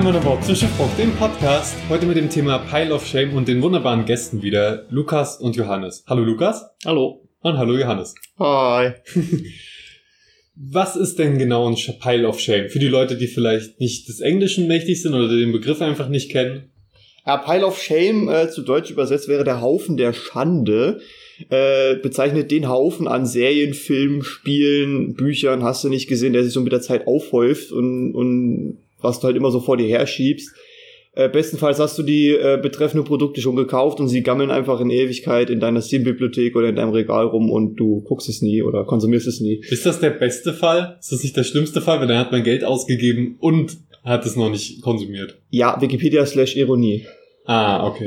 Einmal eine Wort Zwischenfrucht, dem Podcast. Heute mit dem Thema Pile of Shame und den wunderbaren Gästen wieder, Lukas und Johannes. Hallo Lukas. Hallo. Und hallo Johannes. Hi. Was ist denn genau ein Pile of Shame? Für die Leute, die vielleicht nicht des Englischen mächtig sind oder den Begriff einfach nicht kennen. Ja, Pile of Shame, zu Deutsch übersetzt, wäre der Haufen der Schande. Bezeichnet den Haufen an Serien, Filmen, Spielen, Büchern, hast du nicht gesehen, der sich so mit der Zeit aufhäuft und was du halt immer so vor dir herschiebst. Bestenfalls hast du die betreffenden Produkte schon gekauft und sie gammeln einfach in Ewigkeit in deiner Steam-Bibliothek oder in deinem Regal rum und du guckst es nie oder konsumierst es nie. Ist das der beste Fall? Ist das nicht der schlimmste Fall? Weil dann hat man Geld ausgegeben und hat es noch nicht konsumiert. Ja, Wikipedia/Ironie. Ah, okay.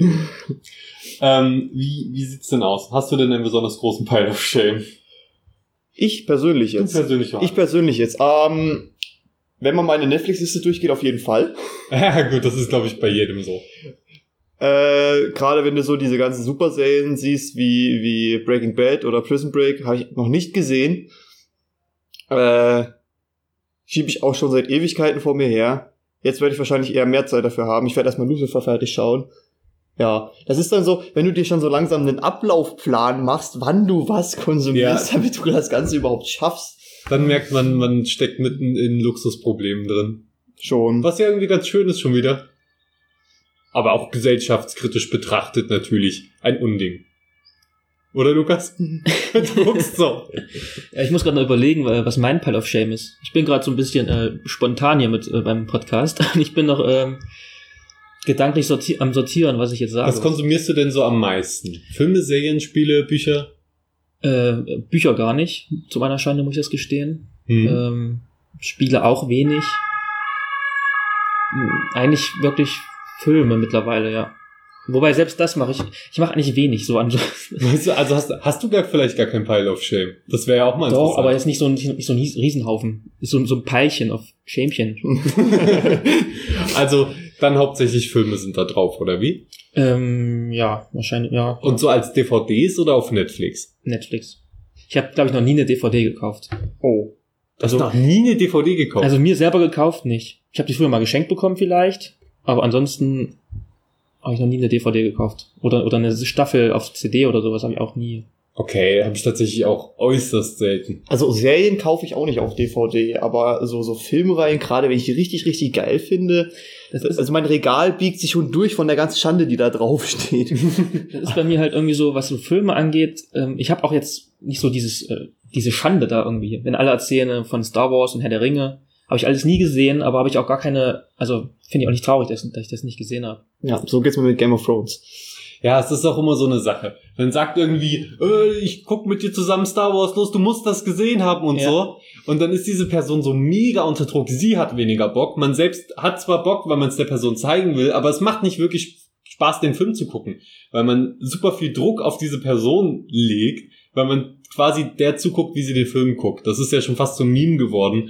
Wie sieht's denn aus? Hast du denn einen besonders großen Pile of Shame? Ich persönlich jetzt. Ich persönlich jetzt. Wenn man meine Netflix-Liste durchgeht, auf jeden Fall. Ja gut, das ist glaube ich bei jedem so. Gerade wenn du so diese ganzen Superserien siehst, wie Breaking Bad oder Prison Break, habe ich noch nicht gesehen. Schiebe ich auch schon seit Ewigkeiten vor mir her. Jetzt werde ich wahrscheinlich eher mehr Zeit dafür haben. Ich werde erstmal Lucifer fertig schauen. Ja, das ist dann so, wenn du dir schon so langsam einen Ablaufplan machst, wann du was konsumierst, damit du das Ganze überhaupt schaffst. Dann merkt man steckt mitten in Luxusproblemen drin. Schon. Was ja irgendwie ganz schön ist schon wieder. Aber auch gesellschaftskritisch betrachtet natürlich ein Unding. Oder, Lukas? Du guckst so. Ja, ich muss gerade noch überlegen, was mein Pile of Shame ist. Ich bin gerade so ein bisschen spontan hier mit beim Podcast. Ich bin noch gedanklich am Sortieren, was ich jetzt sage. Was konsumierst du denn so am meisten? Filme, Serien, Spiele, Bücher? Bücher gar nicht. Zu meiner Schande muss ich das gestehen. Spiele auch wenig. Eigentlich wirklich Filme mittlerweile, ja. Wobei selbst das mache ich. Ich mache eigentlich wenig so an. Weißt du, also hast du vielleicht gar kein Pile of Shame? Das wäre ja auch mal interessant. Doch, aber jetzt nicht so ein Riesenhaufen. Ist so ein Peilchen auf Schämchen. Also dann hauptsächlich Filme sind da drauf, oder wie? Ja, wahrscheinlich, ja. Und so als DVDs oder auf Netflix? Netflix. Ich habe, glaube ich, noch nie eine DVD gekauft. Oh. Du hast noch nie eine DVD gekauft? Also mir selber gekauft nicht. Ich habe die früher mal geschenkt bekommen vielleicht, aber ansonsten habe ich noch nie eine DVD gekauft. Oder eine Staffel auf CD oder sowas habe ich auch nie. Okay, habe ich tatsächlich auch äußerst selten. Also Serien kaufe ich auch nicht auf DVD, aber so Filmreihen, gerade wenn ich die richtig, richtig geil finde, also mein Regal biegt sich schon durch von der ganzen Schande, die da drauf steht. Das ist bei mir halt irgendwie so, was so Filme angeht, ich habe auch jetzt nicht so diese Schande da irgendwie. Wenn alle erzählen von Star Wars und Herr der Ringe, habe ich alles nie gesehen, aber habe ich auch gar keine, also finde ich auch nicht traurig, dass ich das nicht gesehen habe. Ja, so geht's mir mit Game of Thrones. Ja, es ist auch immer so eine Sache. Dann sagt irgendwie, ich guck mit dir zusammen Star Wars, los, du musst das gesehen haben und so. Und dann ist diese Person so mega unter Druck. Sie hat weniger Bock. Man selbst hat zwar Bock, weil man es der Person zeigen will, aber es macht nicht wirklich Spaß, den Film zu gucken. Weil man super viel Druck auf diese Person legt, weil man quasi der zuguckt, wie sie den Film guckt. Das ist ja schon fast so ein Meme geworden,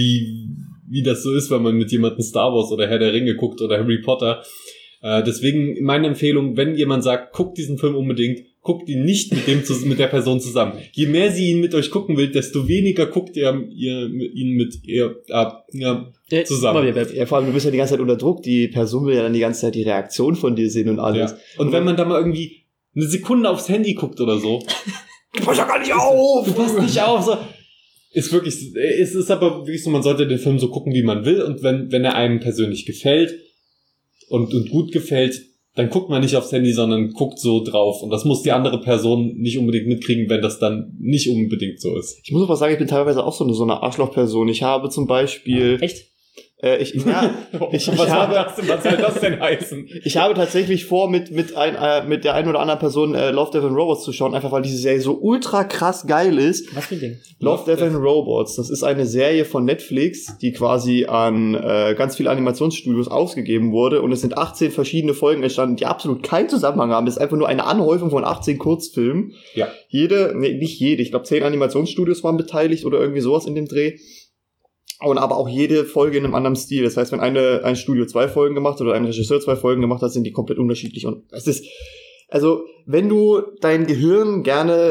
wie das so ist, wenn man mit jemandem Star Wars oder Herr der Ringe guckt oder Harry Potter. Deswegen meine Empfehlung, wenn jemand sagt, guckt diesen Film unbedingt, guckt ihn nicht mit der Person zusammen. Je mehr sie ihn mit euch gucken will, desto weniger guckt ihr ihn mit ihr zusammen. Ja, vor allem, du bist ja die ganze Zeit unter Druck. Die Person will ja dann die ganze Zeit die Reaktion von dir sehen und alles. Ja. Und wenn man da mal irgendwie eine Sekunde aufs Handy guckt oder so. Du passt ja gar nicht auf! Du passt nicht auf! So. Es ist aber wirklich so, man sollte den Film so gucken, wie man will. Und wenn er einem persönlich gefällt, und gut gefällt, dann guckt man nicht aufs Handy, sondern guckt so drauf. Und das muss die andere Person nicht unbedingt mitkriegen, wenn das dann nicht unbedingt so ist. Ich muss aber sagen, ich bin teilweise auch so eine Arschlochperson. Ich habe zum Beispiel... Echt? Was soll das denn heißen? Ich habe tatsächlich vor, mit der einen oder anderen Person Love, Death and Robots zu schauen, einfach weil diese Serie so ultra krass geil ist. Was für ein Ding? Love, Death and Robots. Das ist eine Serie von Netflix, die quasi an ganz viele Animationsstudios ausgegeben wurde. Und es sind 18 verschiedene Folgen entstanden, die absolut keinen Zusammenhang haben. Das ist einfach nur eine Anhäufung von 18 Kurzfilmen. Ja. Nicht jede. Ich glaube, 10 Animationsstudios waren beteiligt oder irgendwie sowas in dem Dreh. Und aber auch jede Folge in einem anderen Stil. Das heißt, wenn ein Studio 2 Folgen gemacht hat oder ein Regisseur 2 Folgen gemacht hat, sind die komplett unterschiedlich. Und es ist, also, wenn du dein Gehirn gerne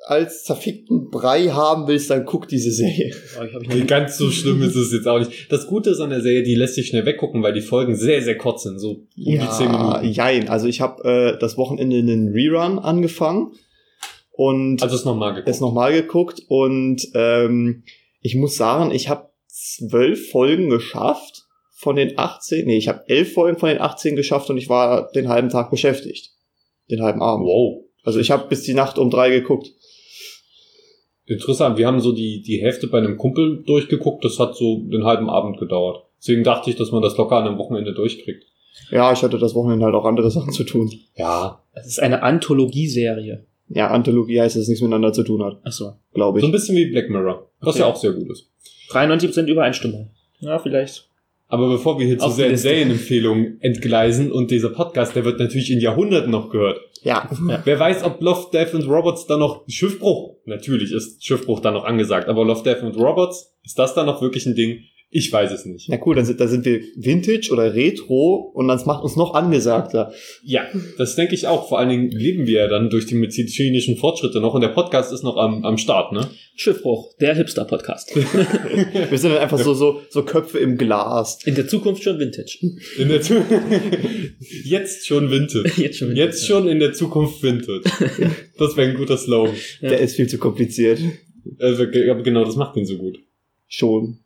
als zerfickten Brei haben willst, dann guck diese Serie. Nee, ganz so schlimm ist es jetzt auch nicht. Das Gute ist an der Serie, die lässt sich schnell weggucken, weil die Folgen sehr, sehr kurz sind, so die 10 Minuten. Jein, also ich habe das Wochenende einen Rerun angefangen und also es nochmal geguckt und ich muss sagen, ich habe 12 Folgen geschafft von den 18, ich habe 11 Folgen von den 18 geschafft und ich war den halben Tag beschäftigt. Den halben Abend. Wow. Also ich habe bis die Nacht um 3 geguckt. Interessant, wir haben so die Hälfte bei einem Kumpel durchgeguckt, das hat so den halben Abend gedauert. Deswegen dachte ich, dass man das locker an einem Wochenende durchkriegt. Ja, ich hatte das Wochenende halt auch andere Sachen zu tun. Ja. Das ist eine Anthologieserie. Ja, Anthologie heißt, dass es nichts miteinander zu tun hat. Ach so. Glaube ich. So ein bisschen wie Black Mirror, was Okay. ja auch sehr gut ist. 93% Übereinstimmung. Ja, vielleicht. Aber bevor wir hier zu Auf die sehr Liste. Serienempfehlungen entgleisen und dieser Podcast, der wird natürlich in Jahrhunderten noch gehört. Ja. Wer weiß, ob Love, Death and Robots da noch Schiffbruch, natürlich ist Schiffbruch da noch angesagt, aber Love, Death and Robots, ist das da noch wirklich ein Ding? Ich weiß es nicht. Na cool, da sind wir Vintage oder Retro und das macht uns noch angesagter. Ja, das denke ich auch. Vor allen Dingen leben wir ja dann durch die medizinischen Fortschritte noch und der Podcast ist noch am Start, ne? Schiffbruch, der Hipster-Podcast. Wir sind dann einfach so Köpfe im Glas. In der Zukunft schon Vintage. In der Jetzt schon Vintage. Jetzt schon in der Zukunft Vintage. Das wäre ein guter Slogan. Ja. Der ist viel zu kompliziert. Also, aber genau, das macht ihn so gut. Schon.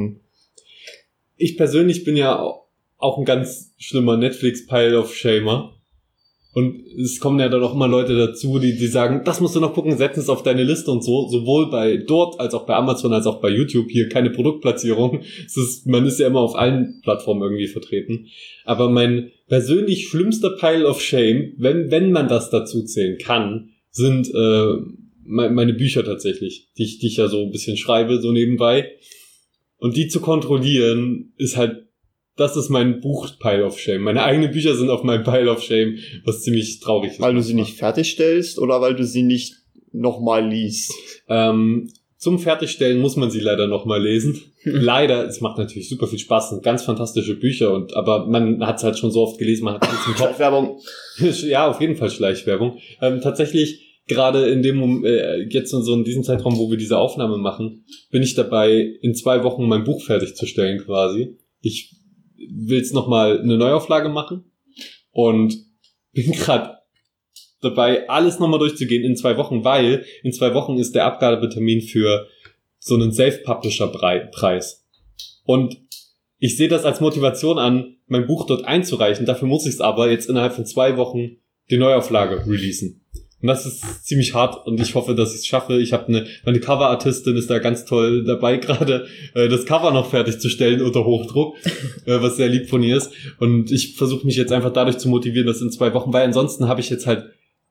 Ich persönlich bin ja auch ein ganz schlimmer Netflix-Pile-of-Shamer. Und es kommen ja dann auch immer Leute dazu, die sagen, das musst du noch gucken, setz es auf deine Liste und so. Sowohl bei dort, als auch bei Amazon, als auch bei YouTube. Hier keine Produktplatzierung. Man ist ja immer auf allen Plattformen irgendwie vertreten. Aber mein persönlich schlimmster Pile of Shame, wenn man das dazu zählen kann, sind meine Bücher tatsächlich, die ich ja so ein bisschen schreibe, so nebenbei. Und die zu kontrollieren, das ist mein Buch-Pile of Shame. Meine eigenen Bücher sind auf meinem Pile of Shame, was ziemlich traurig ist. Weil du sie nicht fertigstellst oder weil du sie nicht nochmal liest? Zum Fertigstellen muss man sie leider nochmal lesen. Leider, es macht natürlich super viel Spaß, sind ganz fantastische Bücher, aber man hat es halt schon so oft gelesen, man hat es im Kopf. Werbung. Ja, auf jeden Fall Schleichwerbung. Tatsächlich, gerade jetzt so in diesem Zeitraum, wo wir diese Aufnahme machen, bin ich dabei, in 2 Wochen mein Buch fertigzustellen quasi. Ich will jetzt nochmal eine Neuauflage machen und bin gerade dabei, alles nochmal durchzugehen in 2 Wochen, weil in 2 Wochen ist der Abgabetermin für so einen Self-Publisher-Preis. Und ich sehe das als Motivation an, mein Buch dort einzureichen. Dafür muss ich es aber jetzt innerhalb von 2 Wochen die Neuauflage releasen. Und das ist ziemlich hart und ich hoffe, dass ich es schaffe. Ich habe meine Cover-Artistin ist da ganz toll dabei, gerade das Cover noch fertigzustellen unter Hochdruck, was sehr lieb von ihr ist. Und ich versuche mich jetzt einfach dadurch zu motivieren, das in 2 Wochen, weil ansonsten habe ich jetzt halt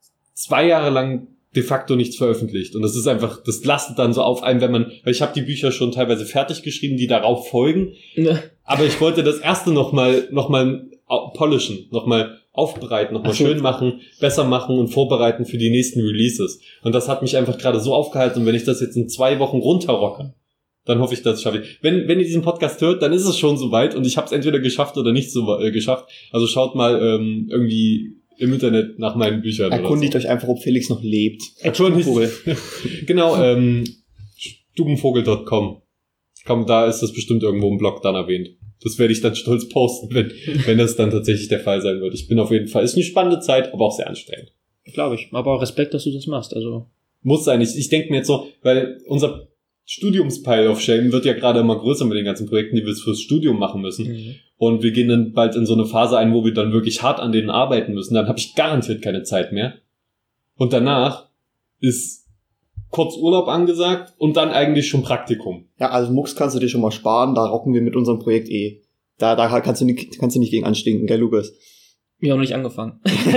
2 Jahre lang de facto nichts veröffentlicht. Und das ist einfach, das lastet dann so auf einem, weil ich habe die Bücher schon teilweise fertig geschrieben, die darauf folgen. Aber ich wollte das erste nochmal polishen, nochmal aufbereiten, nochmal schön machen, besser machen und vorbereiten für die nächsten Releases. Und das hat mich einfach gerade so aufgehalten. Und wenn ich das jetzt in 2 Wochen runterrocke, dann hoffe ich, dass ich schaffe. Wenn ihr diesen Podcast hört, dann ist es schon soweit und ich habe es entweder geschafft oder nicht so geschafft. Also schaut mal irgendwie im Internet nach meinen Büchern. Erkundigt euch einfach, ob Felix noch lebt. Stubenvogel. Genau, stubenvogel.com. Da ist das bestimmt irgendwo im Blog dann erwähnt. Das werde ich dann stolz posten, wenn das dann tatsächlich der Fall sein wird. Ich bin auf jeden Fall, ist eine spannende Zeit, aber auch sehr anstrengend. Glaube ich. Aber Respekt, dass du das machst. Also muss sein. Ich denke mir jetzt so, weil unser Studiumspile of Shame wird ja gerade immer größer mit den ganzen Projekten, die wir fürs Studium machen müssen. Mhm. Und wir gehen dann bald in so eine Phase ein, wo wir dann wirklich hart an denen arbeiten müssen. Dann habe ich garantiert keine Zeit mehr. Und danach ist kurz Urlaub angesagt und dann eigentlich schon Praktikum. Ja, also Mucks kannst du dir schon mal sparen, da rocken wir mit unserem Projekt eh. Da kannst du nicht gegen anstinken, gell, Lukas? Wir haben noch nicht angefangen.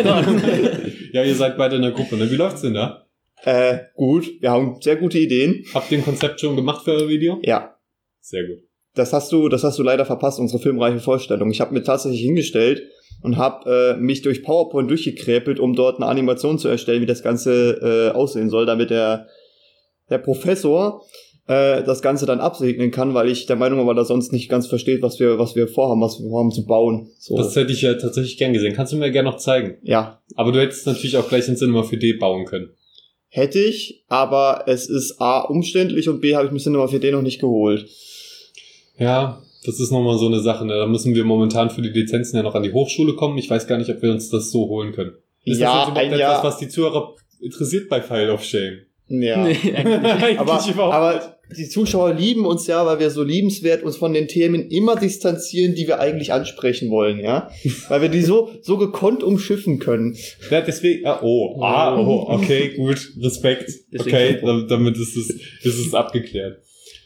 Ja, ihr seid beide in der Gruppe, ne? Wie läuft's denn da? Gut, wir haben sehr gute Ideen. Habt ihr ein Konzept schon gemacht für euer Video? Ja. Sehr gut. Das hast du leider verpasst, unsere filmreiche Vorstellung. Ich habe mir tatsächlich hingestellt und habe mich durch PowerPoint durchgekräpelt, um dort eine Animation zu erstellen, wie das Ganze aussehen soll, damit der Professor das Ganze dann absegnen kann, weil ich der Meinung war, dass er sonst nicht ganz versteht, was wir vorhaben zu bauen. So. Das hätte ich ja tatsächlich gern gesehen. Kannst du mir gerne noch zeigen? Ja. Aber du hättest natürlich auch gleich in Cinema 4D bauen können. Hätte ich, aber es ist A, umständlich und B, habe ich mir Cinema 4D noch nicht geholt. Ja, das ist nochmal so eine Sache, ne? Da müssen wir momentan für die Lizenzen ja noch an die Hochschule kommen. Ich weiß gar nicht, ob wir uns das so holen können. Ist Ja, das jetzt überhaupt etwas, was die Zuhörer interessiert bei Pile of Shame? Ja. Nee, eigentlich aber die Zuschauer lieben uns ja, weil wir so liebenswert uns von den Themen immer distanzieren, die wir eigentlich ansprechen wollen, ja? Weil wir die so gekonnt umschiffen können. Ja, deswegen, okay, gut, Respekt. Deswegen Okay, damit ist es abgeklärt.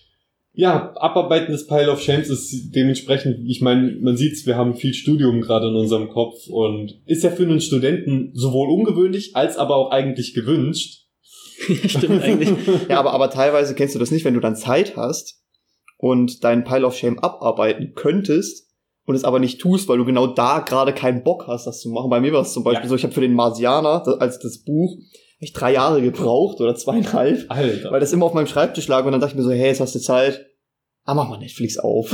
Ja, Abarbeiten des Pile of Shames ist dementsprechend, ich meine, man sieht's, wir haben viel Studium gerade in unserem Kopf und ist ja für einen Studenten sowohl ungewöhnlich als aber auch eigentlich gewünscht. Stimmt eigentlich. Ja, aber teilweise kennst du das nicht, wenn du dann Zeit hast und deinen Pile of Shame abarbeiten könntest und es aber nicht tust, weil du genau da gerade keinen Bock hast, das zu machen. Bei mir war es zum Beispiel so, ich habe für den Marsianer, als das Buch, hab ich 3 Jahre gebraucht oder 2,5, Alter. weil das immer auf meinem Schreibtisch lag und dann dachte ich mir so, hey, jetzt hast du Zeit, mach mal Netflix auf.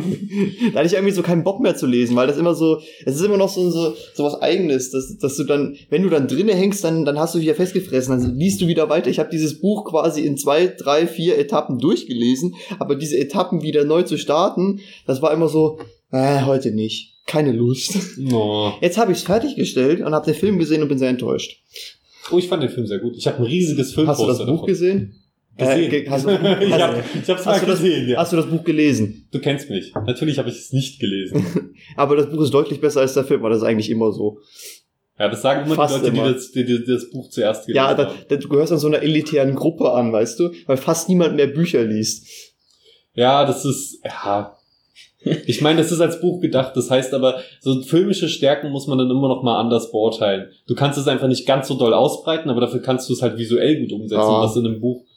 Da hatte ich irgendwie so keinen Bock mehr zu lesen, weil das immer so, es ist immer noch so was Eigenes, dass du dann, wenn du dann drinne hängst, dann hast du wieder festgefressen, dann liest du wieder weiter. Ich habe dieses Buch quasi in 2, 3, 4 Etappen durchgelesen, aber diese Etappen wieder neu zu starten, das war immer so, heute nicht, keine Lust. Oh. Jetzt habe ich es fertiggestellt und habe den Film gesehen und bin sehr enttäuscht. Oh, ich fand den Film sehr gut. Ich habe ein riesiges Hast du Filmposter das Buch davon. gesehen? Gesehen. Hast du, Ich hab's mal gesehen, ja. Hast du das Buch gelesen? Du kennst mich. Natürlich habe ich es nicht gelesen. Aber das Buch ist deutlich besser als der Film, weil das ist eigentlich immer so. Ja, das sagen immer Fast die Leute, immer. die das Buch zuerst gelesen Ja, haben. du gehörst an so einer elitären Gruppe an, weißt du? Weil fast niemand mehr Bücher liest. Ja, das ist, ja. Ich meine, das ist als Buch gedacht, das heißt aber, so filmische Stärken muss man dann immer noch mal anders beurteilen. Du kannst es einfach nicht ganz so doll ausbreiten, aber dafür kannst du es halt visuell gut umsetzen, was in einem Buch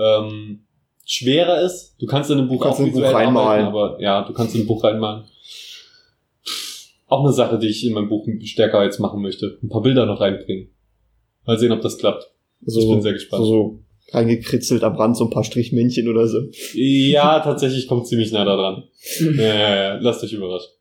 schwerer ist. Du kannst in einem Buch auch visuell arbeiten, aber ja, du kannst in ein Buch reinmalen. Auch eine Sache, die ich in meinem Buch stärker jetzt machen möchte. Ein paar Bilder noch reinbringen. Mal sehen, ob das klappt. Ich bin sehr gespannt. So reingekritzelt am Rand, so ein paar Strichmännchen oder so. Ja, tatsächlich kommt ziemlich nah da dran. Ja, lasst euch überraschen.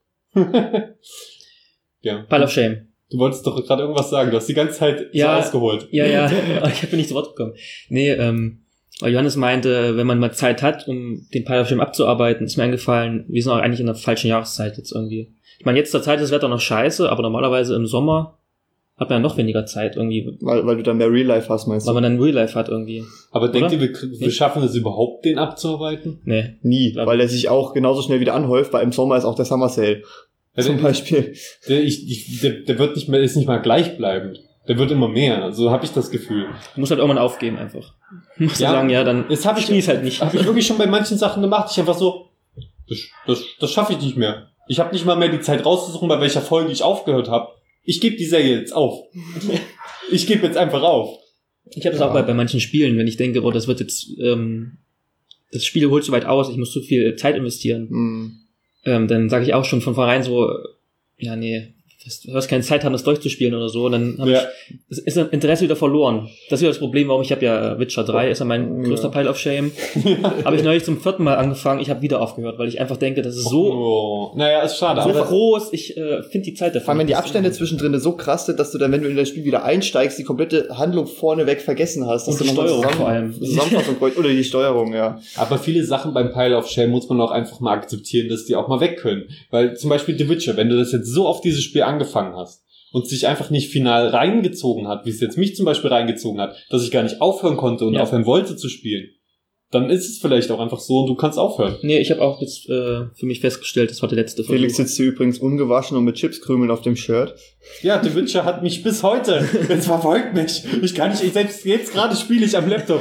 Ja. Pile of Shame. Du wolltest doch gerade irgendwas sagen. Du hast die ganze Zeit so ausgeholt. Ja, ich bin nicht zu Wort gekommen. Nee, weil Johannes meinte, wenn man mal Zeit hat, um den Pile of Shame abzuarbeiten, ist mir eingefallen, wir sind auch eigentlich in der falschen Jahreszeit jetzt irgendwie. Ich meine, jetzt zur Zeit ist das Wetter noch scheiße, aber normalerweise im Sommer hat man ja noch weniger Zeit irgendwie. Weil du dann mehr Real Life hast, meinst du? Weil man dann Real Life hat irgendwie. Aber denkt ihr, wir Nee. schaffen es überhaupt, den abzuarbeiten? Nee. Nie, weil er sich auch genauso schnell wieder anhäuft, weil im Sommer ist auch der Summer Sale. Zum Beispiel. Der wird nicht mehr, ist nicht mal gleichbleibend. Der wird immer mehr. So habe ich das Gefühl. Du musst halt irgendwann aufgeben einfach. Du musst Ja, sagen, ja, dann das habe ich genieß halt nicht. Habe ich wirklich schon bei manchen Sachen gemacht. Ich einfach so, das schaffe ich nicht mehr. Ich habe nicht mal mehr die Zeit rauszusuchen, bei welcher Folge ich aufgehört habe. Ich gebe die Serie jetzt auf. Ich gebe jetzt einfach auf. Ich habe das auch bei manchen Spielen, wenn ich denke, boah, das wird jetzt, das Spiel holt so weit aus, ich muss zu viel Zeit investieren. Dann sage ich auch schon von vornherein so, ja, nee, du hast keine Zeit haben, das durchzuspielen oder so. Und dann habe ich ist das Interesse wieder verloren. Das ist ja das Problem, warum ich habe ja Witcher 3, ist ja mein größter Pile of Shame. Habe ich neulich zum 4. Mal angefangen, ich habe wieder aufgehört, weil ich einfach denke, das ist so naja, ist schade. so aber groß, ich finde die Zeit dafür. Vor allem, wenn die Abstände zwischendrin so krass sind, dass du dann, wenn du in das Spiel wieder einsteigst, die komplette Handlung vorneweg vergessen hast. Dass Und die du nochmal Steuerung vor allem. Zusammenfassung oder die Steuerung, ja. Aber viele Sachen beim Pile of Shame muss man auch einfach mal akzeptieren, dass die auch mal weg können. Weil zum Beispiel The Witcher, wenn du das jetzt so auf dieses Spiel angefangen hast und sich einfach nicht final reingezogen hat, wie es jetzt mich zum Beispiel reingezogen hat, dass ich gar nicht aufhören konnte und aufhören wollte zu spielen, dann ist es vielleicht auch einfach so und du kannst aufhören. Nee, ich habe auch jetzt für mich festgestellt, das war der letzte Versuch. Felix sitzt hier übrigens ungewaschen und mit Chipskrümeln auf dem Shirt. Ja, The Witcher hat mich bis heute. Es verfolgt mich. Selbst jetzt gerade spiele ich am Laptop.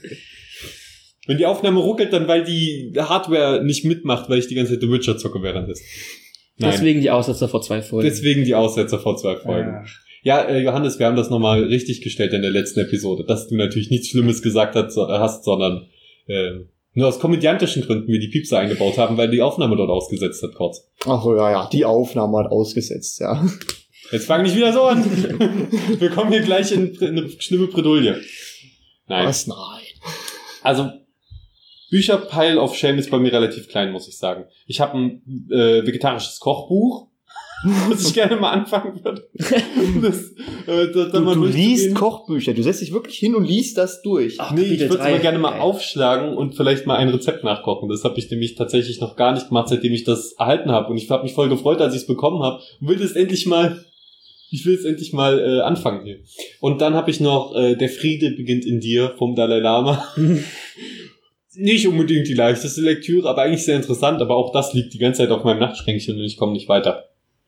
Wenn die Aufnahme ruckelt, dann weil die Hardware nicht mitmacht, weil ich die ganze Zeit The Witcher zocke währenddessen. Nein. Deswegen die Aussetzer vor 2 Folgen. Deswegen die Aussetzer vor 2 Folgen. Ja, Johannes, wir haben das nochmal richtig gestellt in der letzten Episode, dass du natürlich nichts Schlimmes gesagt hast, sondern nur aus komödiantischen Gründen wir die Piepser eingebaut haben, weil die Aufnahme dort ausgesetzt hat kurz. Ach so, ja, die Aufnahme hat ausgesetzt, ja. Jetzt fang nicht wieder so an. Wir kommen hier gleich in eine schlimme Bredouille. Nein. Was? Nein. Also, Bücher-Pile of Shame ist bei mir relativ klein, muss ich sagen. Ich habe ein vegetarisches Kochbuch. was ich gerne mal anfangen würde. Du liest Kochbücher, du setzt dich wirklich hin und liest das durch. Ach, Nee, ich Kapitel würde es aber 3. gerne mal Geil. aufschlagen und vielleicht mal ein Rezept nachkochen. Das habe ich nämlich tatsächlich noch gar nicht gemacht, seitdem ich das erhalten habe. Und ich habe mich voll gefreut, als ich es bekommen habe. Und will es endlich mal anfangen hier. Und dann habe ich noch Der Friede beginnt in dir vom Dalai Lama. Nicht unbedingt die leichteste Lektüre, aber eigentlich sehr interessant. Aber auch das liegt die ganze Zeit auf meinem Nachtschränkchen und ich komme nicht weiter.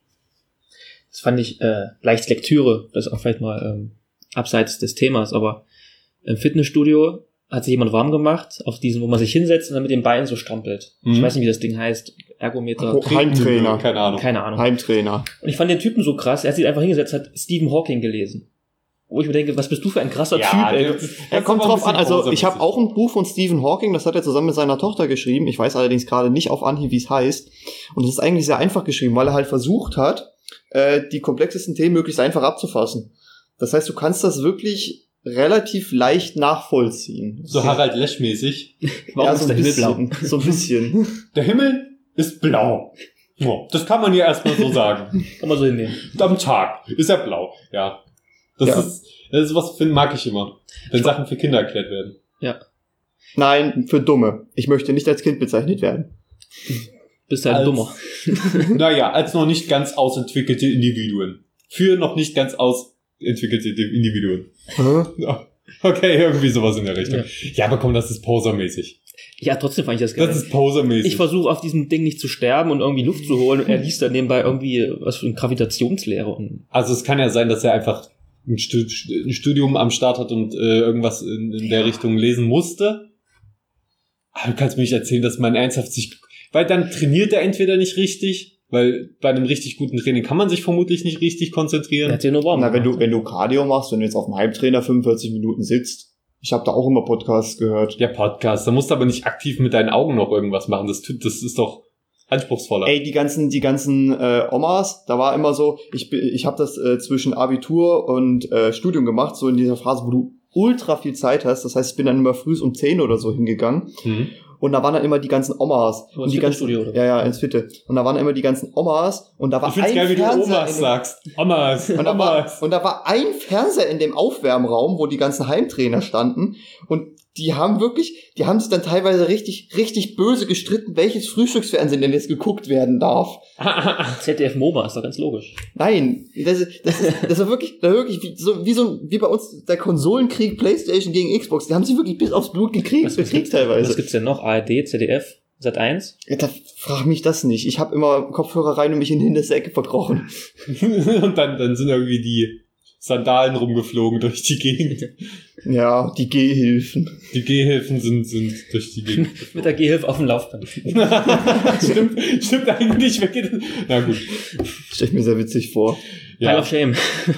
Das fand ich leicht Lektüre, das ist auch vielleicht mal abseits des Themas, aber im Fitnessstudio hat sich jemand warm gemacht, auf diesen, wo man sich hinsetzt und dann mit den Beinen so strampelt. Mhm. Ich weiß nicht, wie das Ding heißt. Ergometer. Heimtrainer. Keine Ahnung. Keine Ahnung. Heimtrainer. Und ich fand den Typen so krass, er hat sich einfach hingesetzt, hat Stephen Hawking gelesen. Wo ich mir denke, was bist du für ein krasser Typ, ey. Er kommt drauf an, also ich habe auch ein Buch von Stephen Hawking, das hat er zusammen mit seiner Tochter geschrieben. Ich weiß allerdings gerade nicht auf Anhieb, wie es heißt. Und es ist eigentlich sehr einfach geschrieben, weil er halt versucht hat, die komplexesten Themen möglichst einfach abzufassen. Das heißt, du kannst das wirklich relativ leicht nachvollziehen. So Harald Lesch-mäßig. Warum Ja, ist der Himmel blau? So ein bisschen. Der Himmel ist blau. Ja, das kann man ja erstmal so sagen. Kann man so hinnehmen. Und am Tag ist er blau. Ja. Das ist was, mag ich immer. Wenn Sachen für Kinder erklärt werden. Nein, für Dumme. Ich möchte nicht als Kind bezeichnet werden. Bist halt Als- dummer. Naja, als noch nicht ganz ausentwickelte Individuen. Für noch nicht ganz ausentwickelte Individuen. Ja. Okay, irgendwie sowas in der Richtung. Ja, aber komm, das ist posermäßig. Ja, trotzdem fand ich das geil. Das ist posermäßig. Ich versuche auf diesem Ding nicht zu sterben und irgendwie Luft zu holen und er liest dann nebenbei irgendwie was für eine Gravitationslehre und Also es kann ja sein, dass er einfach ein Studium am Start hat und irgendwas in der Richtung lesen musste. Aber du kannst mir nicht erzählen, dass man ernsthaft sich... Weil dann trainiert er entweder nicht richtig, weil bei einem richtig guten Training kann man sich vermutlich nicht richtig er konzentrieren. hat sich nur warm Na, wenn gemacht. du Cardio machst, wenn du jetzt auf dem Heimtrainer 45 Minuten sitzt. Ich habe da auch immer Podcasts gehört. Der Podcast, da musst du aber nicht aktiv mit deinen Augen noch irgendwas machen. Das ist doch anspruchsvoller. Ey, die ganzen Omas, da war immer so, ich habe das zwischen Abitur und Studium gemacht, so in dieser Phase, wo du ultra viel Zeit hast. Das heißt, ich bin dann immer früh um 10 oder so hingegangen. Mhm. Und da waren dann immer die ganzen Omas. So und ins die ganzen, Fitnessstudio, oder? ja, ins Fitte. Und da waren immer die ganzen Omas und da war Ich find's ein geil, wie du Fernseher Omas sagst. Omas. und da Omas. war ein Fernseher in dem Aufwärmraum, wo die ganzen Heimtrainer standen. Und die haben sich dann teilweise richtig böse gestritten, welches Frühstücksfernsehen denn jetzt geguckt werden darf. ZDF MoMA ist doch ganz logisch. Nein, das war wirklich wie bei uns der Konsolenkrieg PlayStation gegen Xbox. Die haben sich wirklich bis aufs Blut gekriegt teilweise. Was gibt's denn noch? ARD, ZDF, Sat1? Ja, da frag mich das nicht. Ich habe immer Kopfhörer rein und mich in die hinterste Ecke verkrochen. Und dann sind irgendwie die Sandalen rumgeflogen durch die Gegend. Ja, die Gehhilfen. Die Gehhilfen sind durch die Gegend. Mit der Gehhilfe auf dem Laufband. Stimmt eigentlich. Na gut. Stell ich mir sehr witzig vor. Pile Ja. of Shame.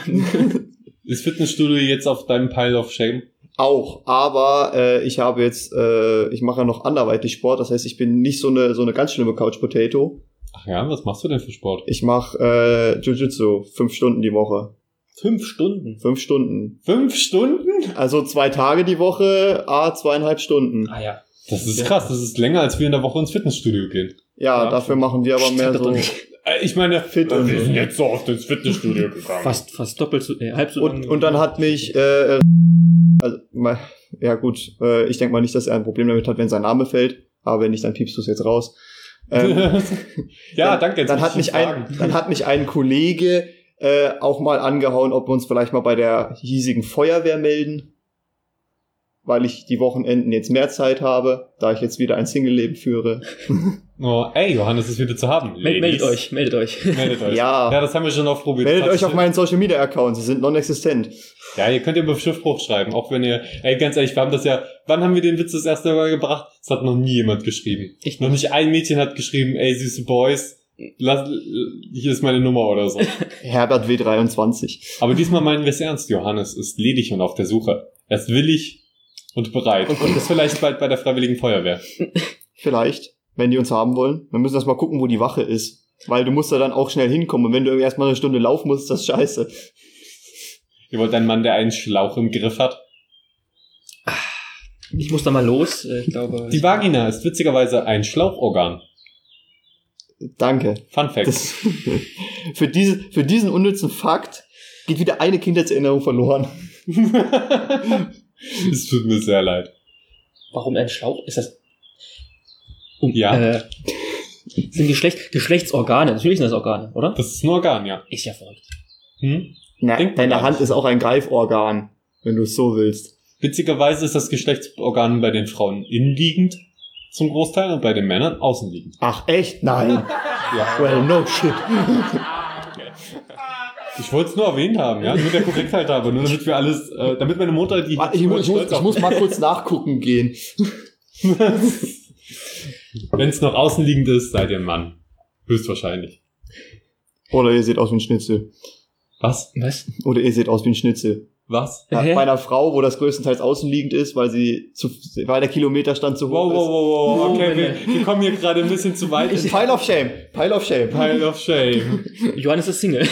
Ist Fitnessstudio jetzt auf deinem Pile of Shame? Auch, aber ich habe jetzt, ich mache ja noch anderweitig Sport, das heißt, ich bin nicht so eine ganz schlimme Couch Potato. Ach ja, was machst du denn für Sport? Ich mache Jiu-Jitsu 5 Stunden die Woche. 5 Stunden. 5 Stunden. 5 Stunden? Also 2 Tage die Woche, 2,5 Stunden. Ah ja. Das ist krass, das ist länger, als wir in der Woche ins Fitnessstudio gehen. Ja, Ja, dafür machen wir aber mehr Stimmt doch so. nicht. Ich meine, Fit wir und sind so. jetzt so oft ins Fitnessstudio gegangen. Fast doppelt so, halb so lang. Und dann hat mich, also, ja gut, ich denke mal nicht, dass er ein Problem damit hat, wenn sein Name fällt, aber wenn nicht, dann piepst du es jetzt raus. Ja, danke. Jetzt Dann muss hat ich mich fragen. dann hat mich ein Kollege auch mal angehauen, ob wir uns vielleicht mal bei der hiesigen Feuerwehr melden, weil ich die Wochenenden jetzt mehr Zeit habe, da ich jetzt wieder ein Single-Leben führe. Oh, ey, Johannes ist wieder zu haben. Meldet Ladies. euch. Meldet euch. Ja. Ja, das haben wir schon oft probiert. Meldet Das hat euch auf meinen Social-Media-Account, sie sind non-existent. Ja, ihr könnt ja über Schiffbruch schreiben, auch wenn ihr, ey, ganz ehrlich, wir haben das ja, wann haben wir den Witz das erste Mal gebracht? Das hat noch nie jemand geschrieben. Ich Noch nicht ein Mädchen hat geschrieben, ey, süße Boys, hier ist meine Nummer oder so. Herbert W23. Aber diesmal meinen wir es ernst, Johannes ist ledig und auf der Suche. Er ist willig und bereit. Und ist vielleicht bald bei der Freiwilligen Feuerwehr. Vielleicht, wenn die uns haben wollen. Wir müssen erst mal gucken, wo die Wache ist. Weil du musst da dann auch schnell hinkommen. Und wenn du irgendwie erst mal eine Stunde laufen musst, ist das scheiße. Ihr wollt einen Mann, der einen Schlauch im Griff hat? Ich muss da mal los. Ich glaube. Die Vagina ist witzigerweise ein Schlauchorgan. Danke. Fun Fact. Für diesen unnützen Fakt geht wieder eine Kindheitserinnerung verloren. Es tut mir sehr leid. Warum ein Schlauch? Ist das... Ja. Sind Geschlechtsorgane. Natürlich sind das Organe, oder? Das ist ein Organ, ja. Ist ja verrückt. Na, Denkt man deine gar Hand ist auch ein Greiforgan, wenn du es so willst. Witzigerweise ist das Geschlechtsorgan bei den Frauen innenliegend zum Großteil und bei den Männern außenliegend. Ach, echt? Nein. Ja. Well, no shit. Ich wollte es nur erwähnt haben, ja, nur der Korrektheit habe, nur damit wir alles, damit meine Mutter die... Ich muss mal kurz nachgucken gehen. Wenn es noch außenliegend ist, seid ihr ein Mann. Höchstwahrscheinlich. Oder ihr seht aus wie ein Schnitzel. Was? Oder ihr seht aus wie ein Schnitzel. Was? Ja, bei einer Frau, wo das größtenteils außenliegend ist, weil der Kilometerstand zu hoch ist. Wow. Okay, wir kommen hier gerade ein bisschen zu weit. Pile of Shame. Pile of Shame. Johannes ist Single.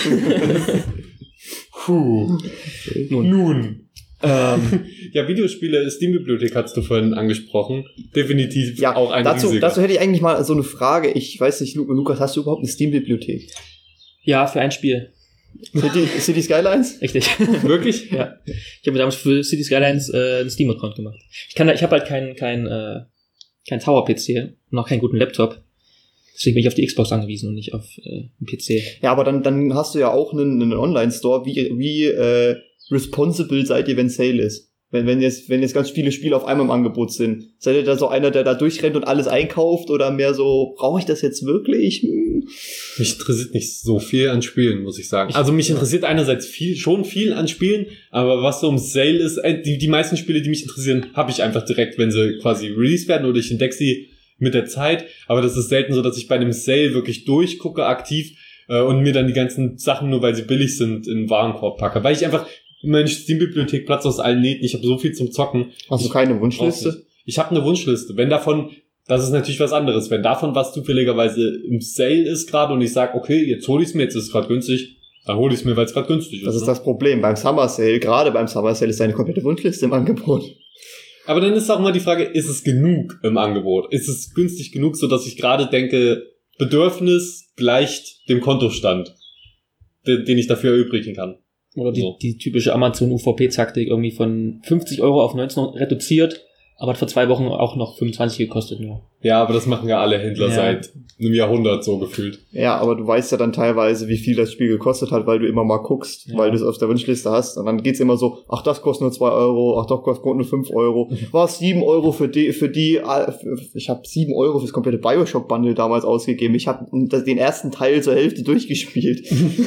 Puh. Nun. Ja, Videospiele, Steam-Bibliothek hast du vorhin angesprochen. Definitiv ja, auch ein dazu riesiger. hätte ich eigentlich mal so eine Frage. Ich weiß nicht, Lukas, hast du überhaupt eine Steam-Bibliothek? Ja, für ein Spiel. City Skylines? Richtig. Wirklich? Ja. Ich habe damals für City Skylines einen Steam-Account gemacht. Ich habe halt kein Tower-PC und auch keinen guten Laptop. Deswegen bin ich auf die Xbox angewiesen und nicht auf einen PC. Ja, aber dann hast du ja auch einen Online-Store. Wie responsible seid ihr, wenn Sale ist? Wenn jetzt ganz viele Spiele auf einmal im Angebot sind. Seid ihr da so einer, der da durchrennt und alles einkauft oder mehr so, brauche ich das jetzt wirklich? Mich interessiert nicht so viel an Spielen, muss ich sagen. Also mich interessiert einerseits schon viel an Spielen, aber was so im Sale ist, die meisten Spiele, die mich interessieren, habe ich einfach direkt, wenn sie quasi released werden oder ich entdecke sie mit der Zeit. Aber das ist selten so, dass ich bei einem Sale wirklich durchgucke, aktiv, und mir dann die ganzen Sachen, nur weil sie billig sind, in den Warenkorb packe. Weil ich einfach meine Steam-Bibliothek Platz aus allen Nähten. Ich habe so viel zum Zocken. Hast du keine Wunschliste? Ich habe eine Wunschliste. Wenn davon, das ist natürlich was anderes. Wenn davon was zufälligerweise im Sale ist gerade und ich sage, okay, jetzt hole ich es mir, jetzt ist es gerade günstig, dann hole ich es mir, weil es gerade günstig ist. Das ist das Problem. Gerade beim Summer Sale ist deine komplette Wunschliste im Angebot. Aber dann ist auch mal die Frage, ist es genug im Angebot? Ist es günstig genug, so dass ich gerade denke, Bedürfnis gleicht dem Kontostand, den ich dafür erübrigen kann? Oder die typische Amazon-UVP-Taktik irgendwie von 50 € auf 19 reduziert, aber hat vor 2 Wochen auch noch 25 gekostet nur. Ja, aber das machen ja alle Händler seit einem Jahrhundert so gefühlt. Ja, aber du weißt ja dann teilweise, wie viel das Spiel gekostet hat, weil du immer mal guckst, weil du es auf der Wunschliste hast. Und dann geht's immer so, ach, das kostet nur 2 €, ach doch, kostet nur 5 €. Was, 7 € für die, ich habe 7 € fürs komplette Bioshock-Bundle damals ausgegeben. Ich habe den ersten Teil zur Hälfte durchgespielt.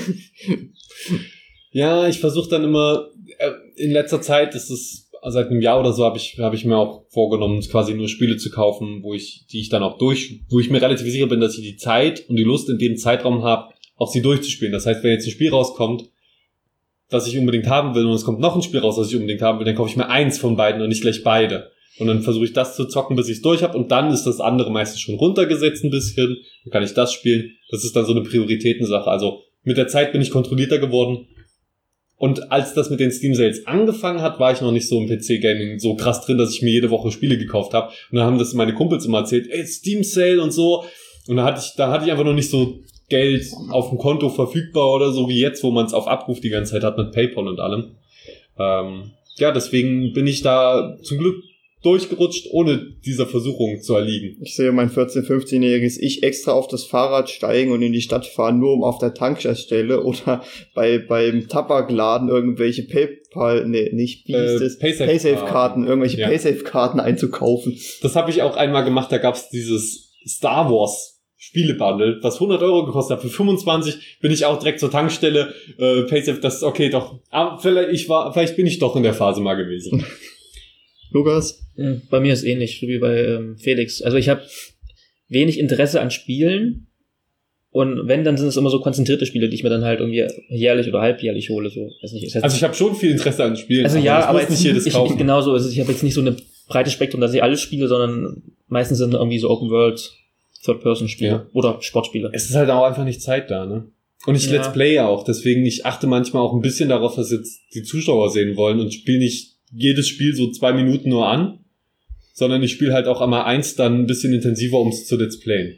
Ja, ich versuche dann immer, in letzter Zeit ist es, seit einem Jahr oder so habe ich mir auch vorgenommen, quasi nur Spiele zu kaufen, wo ich mir relativ sicher bin, dass ich die Zeit und die Lust in dem Zeitraum habe, auch sie durchzuspielen. Das heißt, wenn jetzt ein Spiel rauskommt, das ich unbedingt haben will und es kommt noch ein Spiel raus, das ich unbedingt haben will, dann kaufe ich mir eins von beiden und nicht gleich beide. Und dann versuche ich das zu zocken, bis ich es durch habe und dann ist das andere meistens schon runtergesetzt ein bisschen. Dann kann ich das spielen. Das ist dann so eine Prioritätensache. Also mit der Zeit bin ich kontrollierter geworden. Und als das mit den Steam Sales angefangen hat, war ich noch nicht so im PC-Gaming so krass drin, dass ich mir jede Woche Spiele gekauft habe. Und dann haben das meine Kumpels immer erzählt, ey, Steam Sale und so. Und da hatte ich einfach noch nicht so Geld auf dem Konto verfügbar oder so wie jetzt, wo man es auf Abruf die ganze Zeit hat mit PayPal und allem. Ja, deswegen bin ich da zum Glück durchgerutscht, ohne dieser Versuchung zu erliegen. Ich sehe mein 14-, 15-jähriges Ich extra auf das Fahrrad steigen und in die Stadt fahren, nur um auf der Tankstelle oder beim Tabakladen irgendwelche Paysafe-Karten, irgendwelche Paysafe-Karten einzukaufen. Das habe ich auch einmal gemacht, da gab's dieses Star Wars Spielebundle, was 100 € gekostet hat. Für 25 bin ich auch direkt zur Tankstelle, Paysafe, das ist okay, doch. Aber vielleicht bin ich doch in der Phase mal gewesen. Lukas? Bei mir ist ähnlich, so wie bei Felix. Also ich habe wenig Interesse an Spielen und wenn, dann sind es immer so konzentrierte Spiele, die ich mir dann halt irgendwie jährlich oder halbjährlich hole. So. Also ich habe schon viel Interesse an Spielen, also ja, aber ich muss nicht jedes kaufen. Genauso, also ich habe jetzt nicht so eine breite Spektrum, dass ich alles spiele, sondern meistens sind irgendwie so Open-World Third-Person-Spiele oder Sportspiele. Es ist halt auch einfach nicht Zeit da, ne? Und ich Let's Play auch, deswegen ich achte manchmal auch ein bisschen darauf, was jetzt die Zuschauer sehen wollen und spiele nicht jedes Spiel so 2 Minuten nur an, sondern ich spiele halt auch einmal eins dann ein bisschen intensiver, um es zu Let's Playen.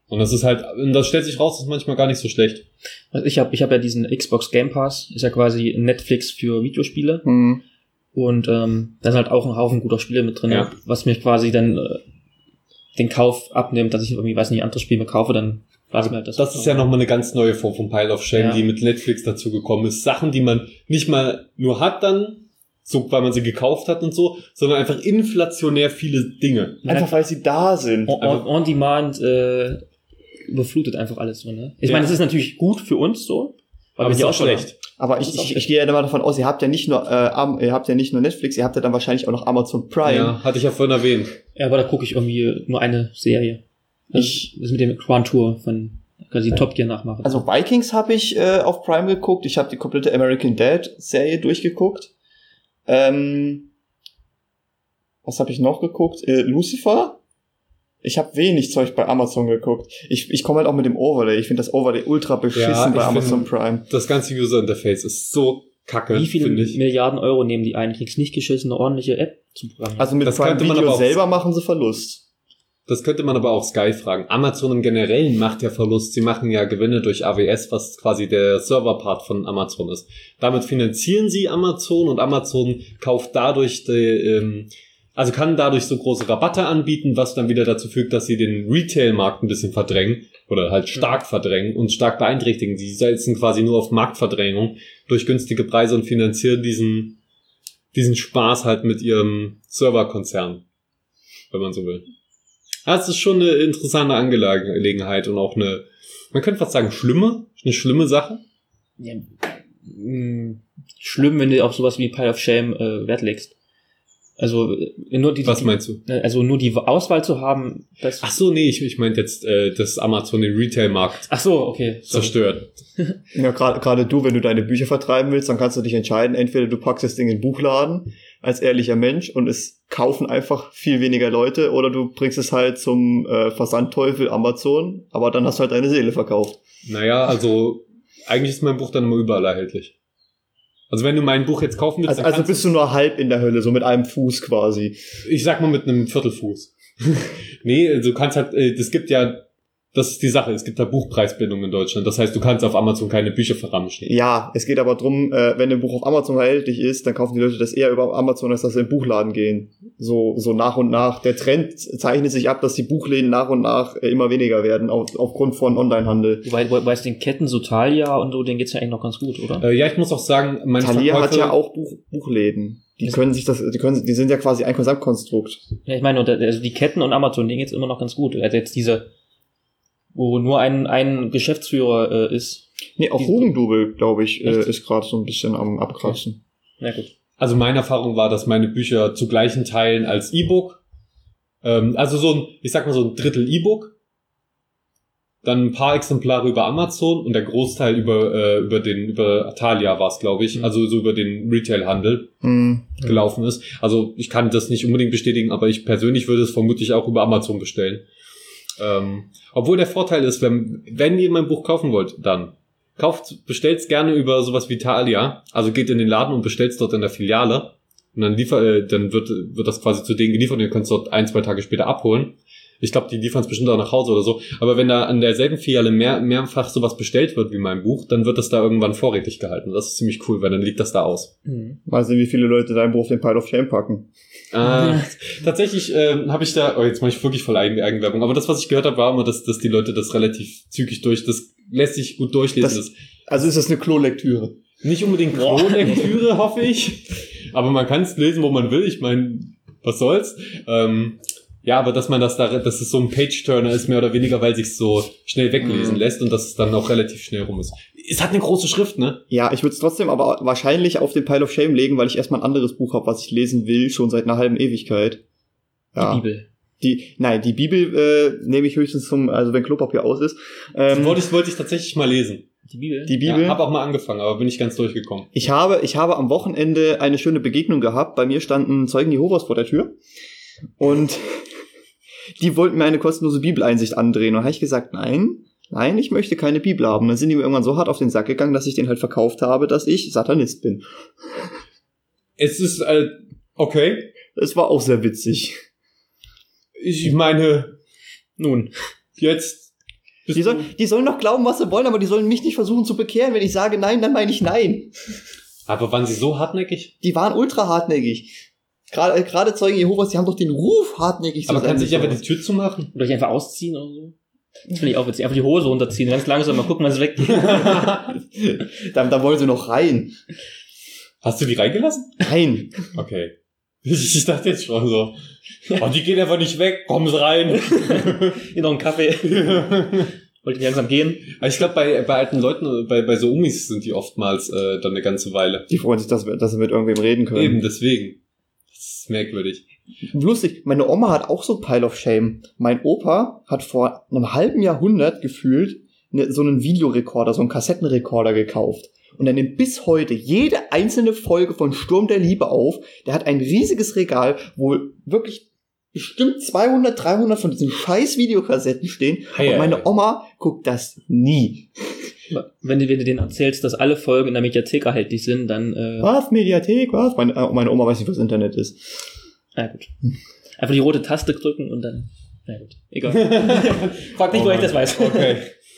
Und das ist halt, und das stellt sich raus, das ist manchmal gar nicht so schlecht. Also ich hab ja diesen Xbox Game Pass, ist ja quasi Netflix für Videospiele. Und da sind halt auch ein Haufen guter Spiele mit drin, was mir quasi dann den Kauf abnimmt, dass ich irgendwie, weiß nicht, andere Spiele kaufe, dann quasi halt das. Das ist ja nochmal eine ganz neue Form von Pile of Shame, die mit Netflix dazu gekommen ist. Sachen, die man nicht mal nur hat dann, so, weil man sie gekauft hat und so, sondern einfach inflationär viele Dinge. Einfach weil sie da sind. On Demand überflutet einfach alles so, ne? Ich meine, das ist natürlich gut für uns so. Aber es ist auch schlecht. Aber ich gehe ja immer davon aus, ihr habt ja nicht nur Netflix, ihr habt ja dann wahrscheinlich auch noch Amazon Prime. Ja, hatte ich ja vorhin erwähnt. Ja, aber da gucke ich irgendwie nur eine Serie. Das mit dem Grand Tour von quasi Top Gear nachmachen. Also Vikings habe ich auf Prime geguckt. Ich habe die komplette American Dad Serie durchgeguckt. Was habe ich noch geguckt? Lucifer. Ich habe wenig Zeug bei Amazon geguckt. Ich komme halt auch mit dem Overlay. Ich finde das Overlay ultra beschissen bei Amazon Prime. Das ganze User Interface ist so kacke. Wie viele Milliarden Euro nehmen die ein? Kriegst nicht geschissen, eine ordentliche App zu programmieren. Also mit Prime Video selber machen sie Verlust. Das könnte man aber auch Sky fragen. Amazon im Generellen macht ja Verlust. Sie machen ja Gewinne durch AWS, was quasi der Serverpart von Amazon ist. Damit finanzieren sie Amazon und Amazon kauft dadurch also kann dadurch so große Rabatte anbieten, was dann wieder dazu führt, dass sie den Retail-Markt ein bisschen verdrängen oder halt stark verdrängen und stark beeinträchtigen. Sie setzen quasi nur auf Marktverdrängung durch günstige Preise und finanzieren diesen Spaß halt mit ihrem Serverkonzern, wenn man so will. Das ist schon eine interessante Angelegenheit und auch man könnte fast sagen, eine schlimme Sache. Ja, schlimm, wenn du auf sowas wie Pile of Shame Wert legst. Also was meinst du? Also nur die Auswahl zu haben, das. Ach so, nee, ich meinte jetzt, dass Amazon den Retail-Markt zerstört. Ja, gerade du, wenn du deine Bücher vertreiben willst, dann kannst du dich entscheiden, entweder du packst das Ding in den Buchladen als ehrlicher Mensch und es kaufen einfach viel weniger Leute, oder du bringst es halt zum Versandteufel Amazon, aber dann hast du halt deine Seele verkauft. Naja, also eigentlich ist mein Buch dann immer überall erhältlich. Also wenn du mein Buch jetzt kaufen willst, also bist du nur halb in der Hölle, so mit einem Fuß quasi. Ich sag mal mit einem Viertelfuß. Nee, du kannst halt, das ist die Sache, es gibt da Buchpreisbindung in Deutschland. Das heißt, du kannst auf Amazon keine Bücher verramschen. Ja, es geht aber drum, wenn ein Buch auf Amazon erhältlich ist, dann kaufen die Leute das eher über Amazon, als dass sie in den Buchladen gehen. So nach und nach. Der Trend zeichnet sich ab, dass die Buchläden nach und nach immer weniger werden, aufgrund von Onlinehandel. Wobei es den Ketten so Thalia und so, denen geht's ja eigentlich noch ganz gut, oder? Ja, ich muss auch sagen, meine Thalia hat ja auch Buchläden. Die sind ja quasi ein Gesamtkonstrukt. Ja, ich meine, also die Ketten und Amazon, denen geht's immer noch ganz gut. Also jetzt wo nur ein Geschäftsführer ist. Nee, auch Hugendubel, glaube ich, ist gerade so ein bisschen am Abkratzen. Okay. Ja, gut. Also meine Erfahrung war, dass meine Bücher zu gleichen Teilen als E-Book, also ich sag mal so ein Drittel E-Book, dann ein paar Exemplare über Amazon und der Großteil über Thalia war es, glaube ich, also so über den Retail-Handel gelaufen ist. Also ich kann das nicht unbedingt bestätigen, aber ich persönlich würde es vermutlich auch über Amazon bestellen. Obwohl der Vorteil ist, wenn ihr mein Buch kaufen wollt, dann bestellt's gerne über sowas wie Thalia, also geht in den Laden und bestellt's dort in der Filiale und dann dann wird das quasi zu denen geliefert und ihr könnt es dort 1-2 Tage später abholen. Ich glaube, die liefern es bestimmt auch nach Hause oder so, aber wenn da an derselben Filiale mehrfach sowas bestellt wird wie mein Buch, dann wird das da irgendwann vorrätig gehalten. Das ist ziemlich cool, weil dann liegt das da aus. Mal sehen, wie viele Leute dein Buch auf den Pile of Shame packen. Tatsächlich habe ich da, jetzt mache ich wirklich voll Eigenwerbung, aber das, was ich gehört habe, war immer, dass die Leute das relativ zügig das lässt sich gut durchlesen. Also ist das eine Klolektüre? Nicht unbedingt Klolektüre, hoffe ich, aber man kann es lesen, wo man will. Ich meine, was soll's? Ja, aber dass es so ein Page-Turner ist, mehr oder weniger, weil sich so schnell weglesen lässt und dass es dann auch relativ schnell rum ist. Es hat eine große Schrift, ne? Ja, ich würde es trotzdem aber wahrscheinlich auf den Pile of Shame legen, weil ich erstmal ein anderes Buch habe, was ich lesen will, schon seit einer halben Ewigkeit. Ja. Die Bibel. Die Bibel nehme ich höchstens also wenn Klopapier aus ist. Wollte ich tatsächlich mal lesen. Die Bibel? Die Bibel? Ja, habe auch mal angefangen, aber bin nicht ganz durchgekommen. Ich habe am Wochenende eine schöne Begegnung gehabt. Bei mir standen Zeugen Jehovas vor der Tür und die wollten mir eine kostenlose Bibeleinsicht andrehen. Und habe ich gesagt, nein, ich möchte keine Bibel haben. Und dann sind die mir irgendwann so hart auf den Sack gegangen, dass ich den halt verkauft habe, dass ich Satanist bin. Es ist, okay. Es war auch sehr witzig. Ich meine, nun, jetzt Die sollen doch glauben, was sie wollen, aber die sollen mich nicht versuchen zu bekehren. Wenn ich sage nein, dann meine ich nein. Aber waren sie so hartneckig? Die waren ultra hartnäckig. Gerade Zeugen Jehovas, die haben doch den Ruf, hartnich zu sein. Aber kann sich einfach die Tür zumachen? Oder dich einfach ausziehen oder so? Das finde ich auch witzig. Einfach die Hose runterziehen, ganz langsam mal gucken, wann es weggeht. da wollen sie noch rein. Hast du die reingelassen? Nein. Okay. Ich dachte jetzt schon so. Oh, die gehen einfach nicht weg, kommen sie rein. Hier noch einen Kaffee. Wollte ich langsam gehen. Aber ich glaube, bei alten Leuten, bei so Umis sind die oftmals dann eine ganze Weile. Die freuen sich, dass sie mit irgendwem reden können. Eben, deswegen. Das ist merkwürdig. Lustig, meine Oma hat auch so Pile of Shame. Mein Opa hat vor einem halben Jahrhundert gefühlt so einen Videorekorder, so einen Kassettenrekorder gekauft. Und er nimmt bis heute jede einzelne Folge von Sturm der Liebe auf. Der hat ein riesiges Regal, wo wirklich bestimmt 200, 300 von diesen scheiß Videokassetten stehen. Hey, und meine Oma guckt das nie. Wenn du denen erzählst, dass alle Folgen in der Mediathek erhältlich sind, dann... Was? Mediathek? Was? Meine Oma weiß nicht, was Internet ist. Na gut. Einfach die rote Taste drücken und dann... Na gut, egal. Frag nicht, wo ich das weiß. Okay.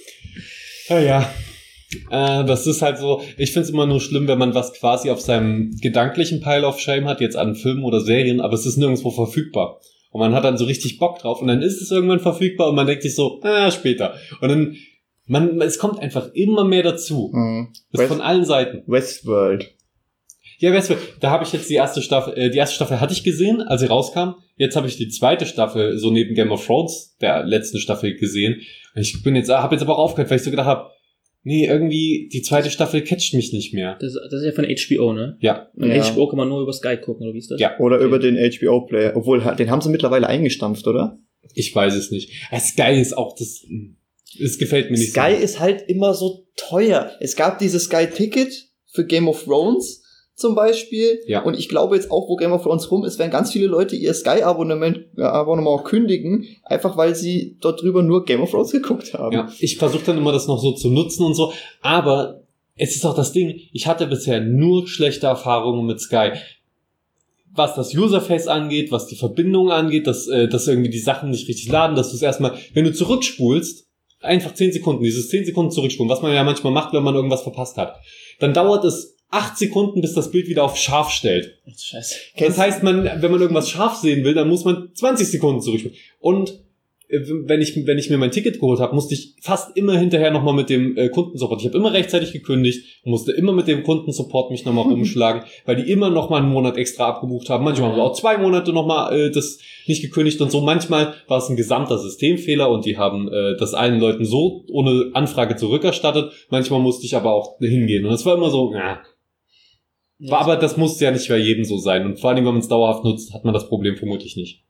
Ja. Das ist halt so, ich find's immer nur schlimm, wenn man was quasi auf seinem gedanklichen Pile of Shame hat, jetzt an Filmen oder Serien, aber es ist nirgendwo verfügbar. Und man hat dann so richtig Bock drauf und dann ist es irgendwann verfügbar und man denkt sich so, später. Und dann, es kommt einfach immer mehr dazu. Das von allen Seiten. Westworld. Ja, Westworld. Da habe ich jetzt die erste Staffel hatte ich gesehen, als sie rauskam. Jetzt habe ich die zweite Staffel so neben Game of Thrones, der letzten Staffel, gesehen. Und ich habe jetzt aber auch aufgehört, weil ich so gedacht habe, nee, irgendwie, die zweite Staffel catcht mich nicht mehr. Das ist ja von HBO, ne? Ja. Und HBO kann man nur über Sky gucken, oder wie ist das? Ja. Oder über den HBO-Player. Obwohl, den haben sie mittlerweile eingestampft, oder? Ich weiß es nicht. Sky ist auch das... Es gefällt mir nicht Sky ist halt immer so teuer. Es gab dieses Sky-Ticket für Game of Thrones zum Beispiel. Ja. Und ich glaube jetzt auch, wo Game of Thrones rum ist, werden ganz viele Leute ihr Sky-Abonnement auch kündigen, einfach weil sie dort drüber nur Game of Thrones geguckt haben. Ja, ich versuche dann immer das noch so zu nutzen und so. Aber es ist auch das Ding, ich hatte bisher nur schlechte Erfahrungen mit Sky. Was das Userface angeht, was die Verbindung angeht, dass irgendwie die Sachen nicht richtig laden, dass du es erstmal, wenn du zurückspulst, einfach 10 Sekunden, dieses 10 Sekunden zurückspulen, was man ja manchmal macht, wenn man irgendwas verpasst hat. Dann dauert es 8 Sekunden, bis das Bild wieder auf scharf stellt. Scheiße. Das heißt, wenn man irgendwas scharf sehen will, dann muss man 20 Sekunden zurückspulen. Und wenn ich mir mein Ticket geholt habe, musste ich fast immer hinterher nochmal mit dem Kundensupport. Ich habe immer rechtzeitig gekündigt, musste immer mit dem Kundensupport mich nochmal rumschlagen, weil die immer nochmal einen Monat extra abgebucht haben. Manchmal haben wir auch 2 Monate nochmal das nicht gekündigt und so. Manchmal war es ein gesamter Systemfehler und die haben das allen Leuten so ohne Anfrage zurückerstattet. Manchmal musste ich aber auch hingehen. Und das war immer so, aber das muss ja nicht bei jedem so sein. Und vor allem, wenn man es dauerhaft nutzt, hat man das Problem vermutlich nicht.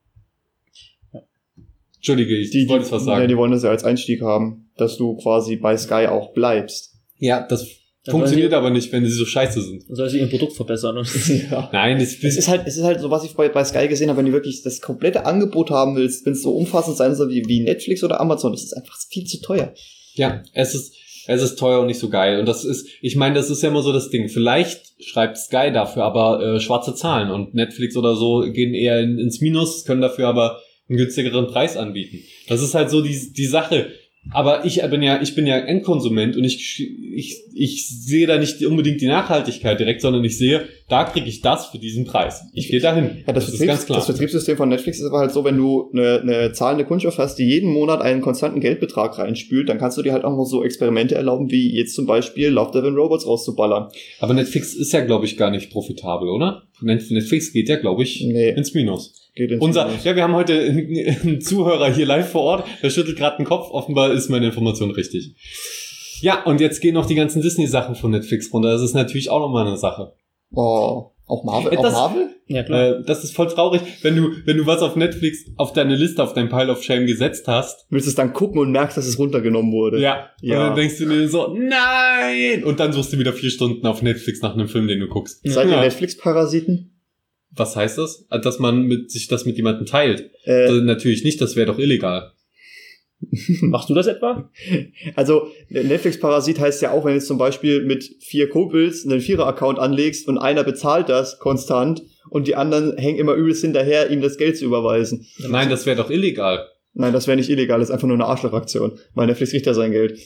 Entschuldige, ich wollte was sagen. Ja, die wollen das ja als Einstieg haben, dass du quasi bei Sky auch bleibst. Ja, das funktioniert aber nicht, wenn sie so scheiße sind. Soll sie ihr Produkt verbessern? Ja. Nein, es ist halt so, was ich bei Sky gesehen habe, wenn du wirklich das komplette Angebot haben willst, wenn es so umfassend sein soll wie Netflix oder Amazon, das ist einfach viel zu teuer. Ja, es ist teuer und nicht so geil. Und das ist ja immer so das Ding. Vielleicht schreibt Sky dafür aber schwarze Zahlen und Netflix oder so gehen eher ins Minus, können dafür aber einen günstigeren Preis anbieten. Das ist halt so die Sache. Aber ich bin ja Endkonsument und ich sehe da nicht unbedingt die Nachhaltigkeit direkt, sondern ich sehe, da kriege ich das für diesen Preis. Ich gehe dahin. Ja, das ist ganz klar. Das Vertriebssystem von Netflix ist aber halt so, wenn du eine zahlende Kundschaft hast, die jeden Monat einen konstanten Geldbetrag reinspült, dann kannst du dir halt auch noch so Experimente erlauben, wie jetzt zum Beispiel Love, Death and Robots rauszuballern. Aber Netflix ist ja, glaube ich, gar nicht profitabel, oder? Netflix geht ja, glaube ich, ins Minus. Wir haben heute einen Zuhörer hier live vor Ort, der schüttelt gerade den Kopf, offenbar ist meine Information richtig. Ja, und jetzt gehen noch die ganzen Disney-Sachen von Netflix runter, das ist natürlich auch nochmal eine Sache. Oh, auch Marvel? Ja, klar. Das ist voll traurig, wenn du was auf Netflix auf deine Liste, auf dein Pile of Shame gesetzt hast. Willst du es dann gucken und merkst, dass es runtergenommen wurde. Ja. Und dann denkst du dir so, nein! Und dann suchst du wieder 4 Stunden auf Netflix nach einem Film, den du guckst. Seid ihr Netflix-Parasiten? Was heißt das? Dass man sich das mit jemandem teilt? Also natürlich nicht, das wäre doch illegal. Machst du das etwa? Also Netflix-Parasit heißt ja auch, wenn du jetzt zum Beispiel mit 4 Kumpels einen 4er-Account anlegst und einer bezahlt das konstant und die anderen hängen immer übelst hinterher, ihm das Geld zu überweisen. Nein, das wäre doch illegal. Nein, das wäre nicht illegal, das ist einfach nur eine Arschlochaktion. Weil Netflix kriegt ja sein Geld.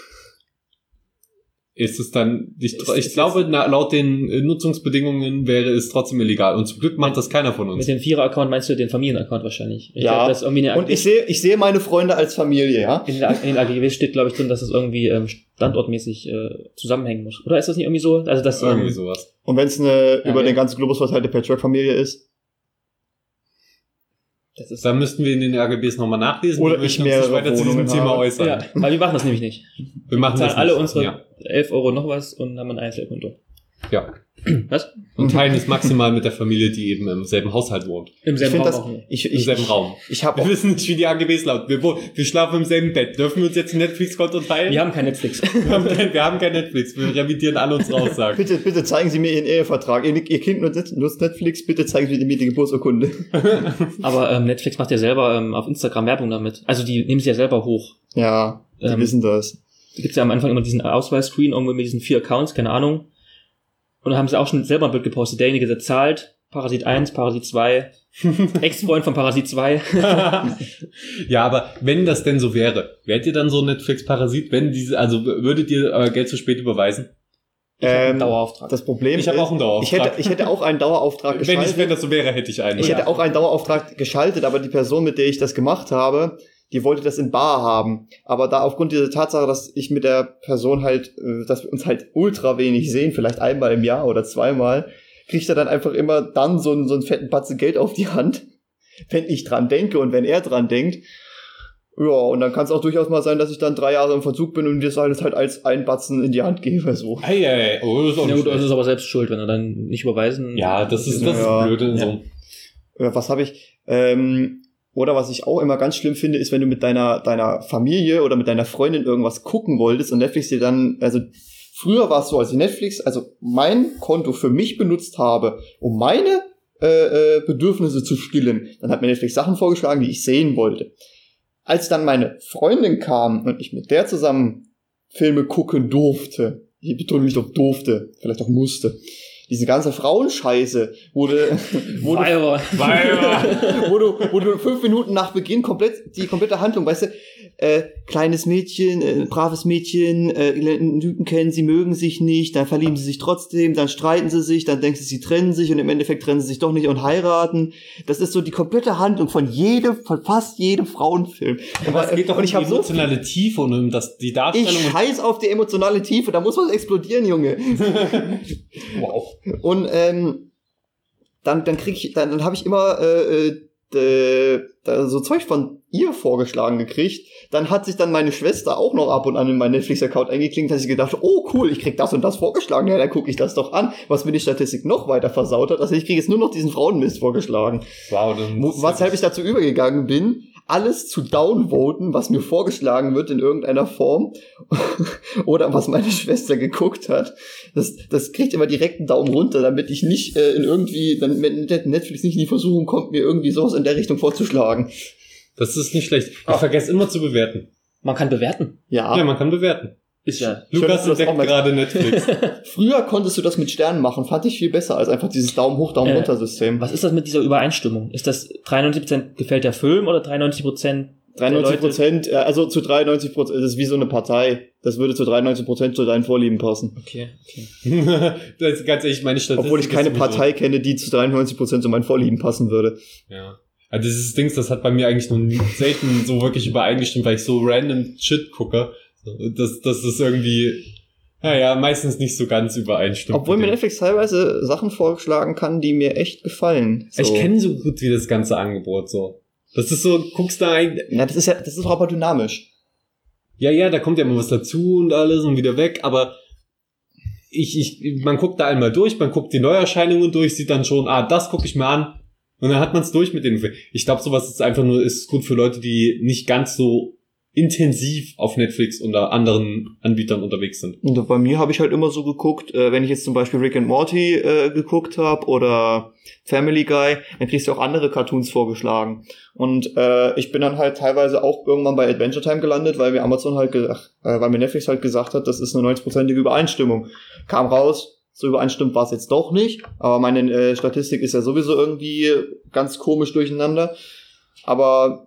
Ist es dann, ich glaube, laut den Nutzungsbedingungen wäre es trotzdem illegal. Und zum Glück macht das keiner von uns. Mit dem Vierer-Account meinst du den Familien-Account wahrscheinlich? Ich Ja, glaub, das ist irgendwie und ich sehe meine Freunde als Familie, ja? in den AGBs steht, glaube ich, drin, dass es irgendwie standortmäßig zusammenhängen muss. Oder ist das nicht irgendwie so? Also das irgendwie sowas. Und wenn es eine über den ganzen Globus verteilte Patchwork-Familie ist? das ist Da müssten wir in den RGBs nochmal nachlesen. Oder wir möchten ich uns nicht mehrere weiter zu diesem Wohnungen Thema habe. äußern. ja, aber wir machen das nämlich nicht. Wir machen Zahlen das alle nicht. unsere 11 Euro noch was und haben ein Einzelkonto. Ja. Was? Und teilen es maximal mit der Familie, die eben im selben Haushalt wohnt. Im Ich selben finde Raum das, auch nur. Im selben Raum. Ich habe Wir wissen nicht, wie die AGBs lauten. Wir schlafen im selben Bett. Dürfen wir uns jetzt ein Netflix-Konto teilen? Wir haben kein Netflix. Wir haben kein Netflix. Wir revidieren alle unsere Aussagen. bitte zeigen Sie mir Ihren Ehevertrag. Ihr Kind nutzt Netflix, bitte zeigen Sie mir die Geburtsurkunde. Aber Netflix macht ja selber auf Instagram Werbung damit. Also die nehmen sie ja selber hoch. Ja, die wissen das. Da gibt's ja am Anfang immer diesen Ausweisscreen irgendwo mit diesen 4 Accounts, keine Ahnung. Und da haben sie auch schon selber ein Bild gepostet. Derjenige, der zahlt, Parasit 1, Parasit 2, Ex-Freund von Parasit 2. Ja, aber wenn das denn so wäre, wärt ihr dann so Netflix-Parasit, also würdet ihr Geld zu spät überweisen? Ich hab einen Dauerauftrag. Das Problem Ich habe auch einen Dauerauftrag. Ich hätte auch einen Dauerauftrag geschaltet. Wenn das so wäre, hätte ich einen. Ich hätte auch einen Dauerauftrag geschaltet, aber die Person, mit der ich das gemacht habe, die wollte das in bar haben. Aber da aufgrund dieser Tatsache, dass ich mit der Person halt, dass wir uns halt ultra wenig sehen, vielleicht einmal im Jahr oder zweimal, kriegt er dann einfach immer dann so einen fetten Batzen Geld auf die Hand, wenn ich dran denke und wenn er dran denkt. Ja, und dann kann es auch durchaus mal sein, dass ich dann 3 Jahre im Verzug bin und dir das halt als einen Batzen in die Hand gebe, so. Ei. Oh, das ist auch Ja nicht gut, das schlecht. ist aber selbst schuld, wenn er dann nicht überweisen. Ja, das ist Ja. blöd in so. Was habe ich? Oder was ich auch immer ganz schlimm finde, ist, wenn du mit deiner Familie oder mit deiner Freundin irgendwas gucken wolltest und Netflix dir dann, also früher war es so, als ich Netflix, also mein Konto für mich benutzt habe, um meine Bedürfnisse zu stillen, dann hat mir Netflix Sachen vorgeschlagen, die ich sehen wollte. Als dann meine Freundin kam und ich mit der zusammen Filme gucken durfte, ich betone mich doch durfte, vielleicht auch musste, diese ganze Frauenscheiße wurde Weiber. wo du 5 Minuten nach Beginn die komplette Handlung, weißt du, kleines Mädchen, braves Mädchen, einen Typen kennen, sie mögen sich nicht, dann verlieben sie sich trotzdem, dann streiten sie sich, dann denken sie trennen sich und im Endeffekt trennen sie sich doch nicht und heiraten. Das ist so die komplette Handlung von fast jedem Frauenfilm. Aber es geht doch und um ich die habe so emotionale Tiefe und um die Darstellung. ich scheiß auf die emotionale Tiefe, da muss was explodieren, Junge. Wow. Und dann habe ich immer so Zeug von ihr vorgeschlagen gekriegt. Dann hat sich dann meine Schwester auch noch ab und an in meinen Netflix-Account eingeklinkt, dass ich gedacht habe, oh cool, ich krieg das und das vorgeschlagen. Ja, dann gucke ich das doch an, was mir die Statistik noch weiter versaut hat. Also ich kriege jetzt nur noch diesen Frauenmist vorgeschlagen. Wow, Weshalb ich dazu übergegangen bin, alles zu downvoten, was mir vorgeschlagen wird in irgendeiner Form oder was meine Schwester geguckt hat. Das kriegt immer direkt einen Daumen runter, damit ich nicht damit Netflix nicht in die Versuchung kommt, mir irgendwie sowas in der Richtung vorzuschlagen. Das ist nicht schlecht. Ich vergesse immer zu bewerten. Man kann bewerten. Ja, Ja, man kann bewerten. Ist ja. Lukas dass du das auch entdeckt mal- gerade Netflix. Früher konntest du das mit Sternen machen, fand ich viel besser als einfach dieses Daumen hoch, Daumen runter System. Was ist das mit dieser Übereinstimmung? Ist das 93% gefällt der Film oder 93% 93%, also zu 93%, das ist wie so eine Partei. Das würde zu 93% zu deinen Vorlieben passen. Okay. Das ist ganz ehrlich, meine Statistik Obwohl ich keine ist sowieso- Partei kenne, die zu 93% zu meinen Vorlieben passen würde. Ja. Also dieses Dings, das hat bei mir eigentlich nur selten so wirklich übereingestimmt, weil ich so random Shit gucke. Das ist irgendwie, naja, meistens nicht so ganz übereinstimmt. Obwohl mir mit dem. Netflix teilweise Sachen vorschlagen kann, die mir echt gefallen. So. Ich kenne so gut wie das ganze Angebot so. Das ist so, guckst da ein, Ja, das ist doch aber dynamisch. ja, da kommt ja mal was dazu und alles und wieder weg, aber man guckt da einmal durch, man guckt die Neuerscheinungen durch, sieht dann schon, das gucke ich mir an und dann hat man es durch mit den Filmen. Ich glaube, sowas ist einfach nur, ist gut für Leute, die nicht ganz so intensiv auf Netflix oder anderen Anbietern unterwegs sind. Und bei mir habe ich halt immer so geguckt, wenn ich jetzt zum Beispiel Rick and Morty geguckt habe oder Family Guy, dann kriegst du auch andere Cartoons vorgeschlagen. Und ich bin dann halt teilweise auch irgendwann bei Adventure Time gelandet, weil mir Amazon halt weil mir Netflix halt gesagt hat, das ist eine 90%ige Übereinstimmung. Kam raus, so übereinstimmt war es jetzt doch nicht, aber meine Statistik ist ja sowieso irgendwie ganz komisch durcheinander. Aber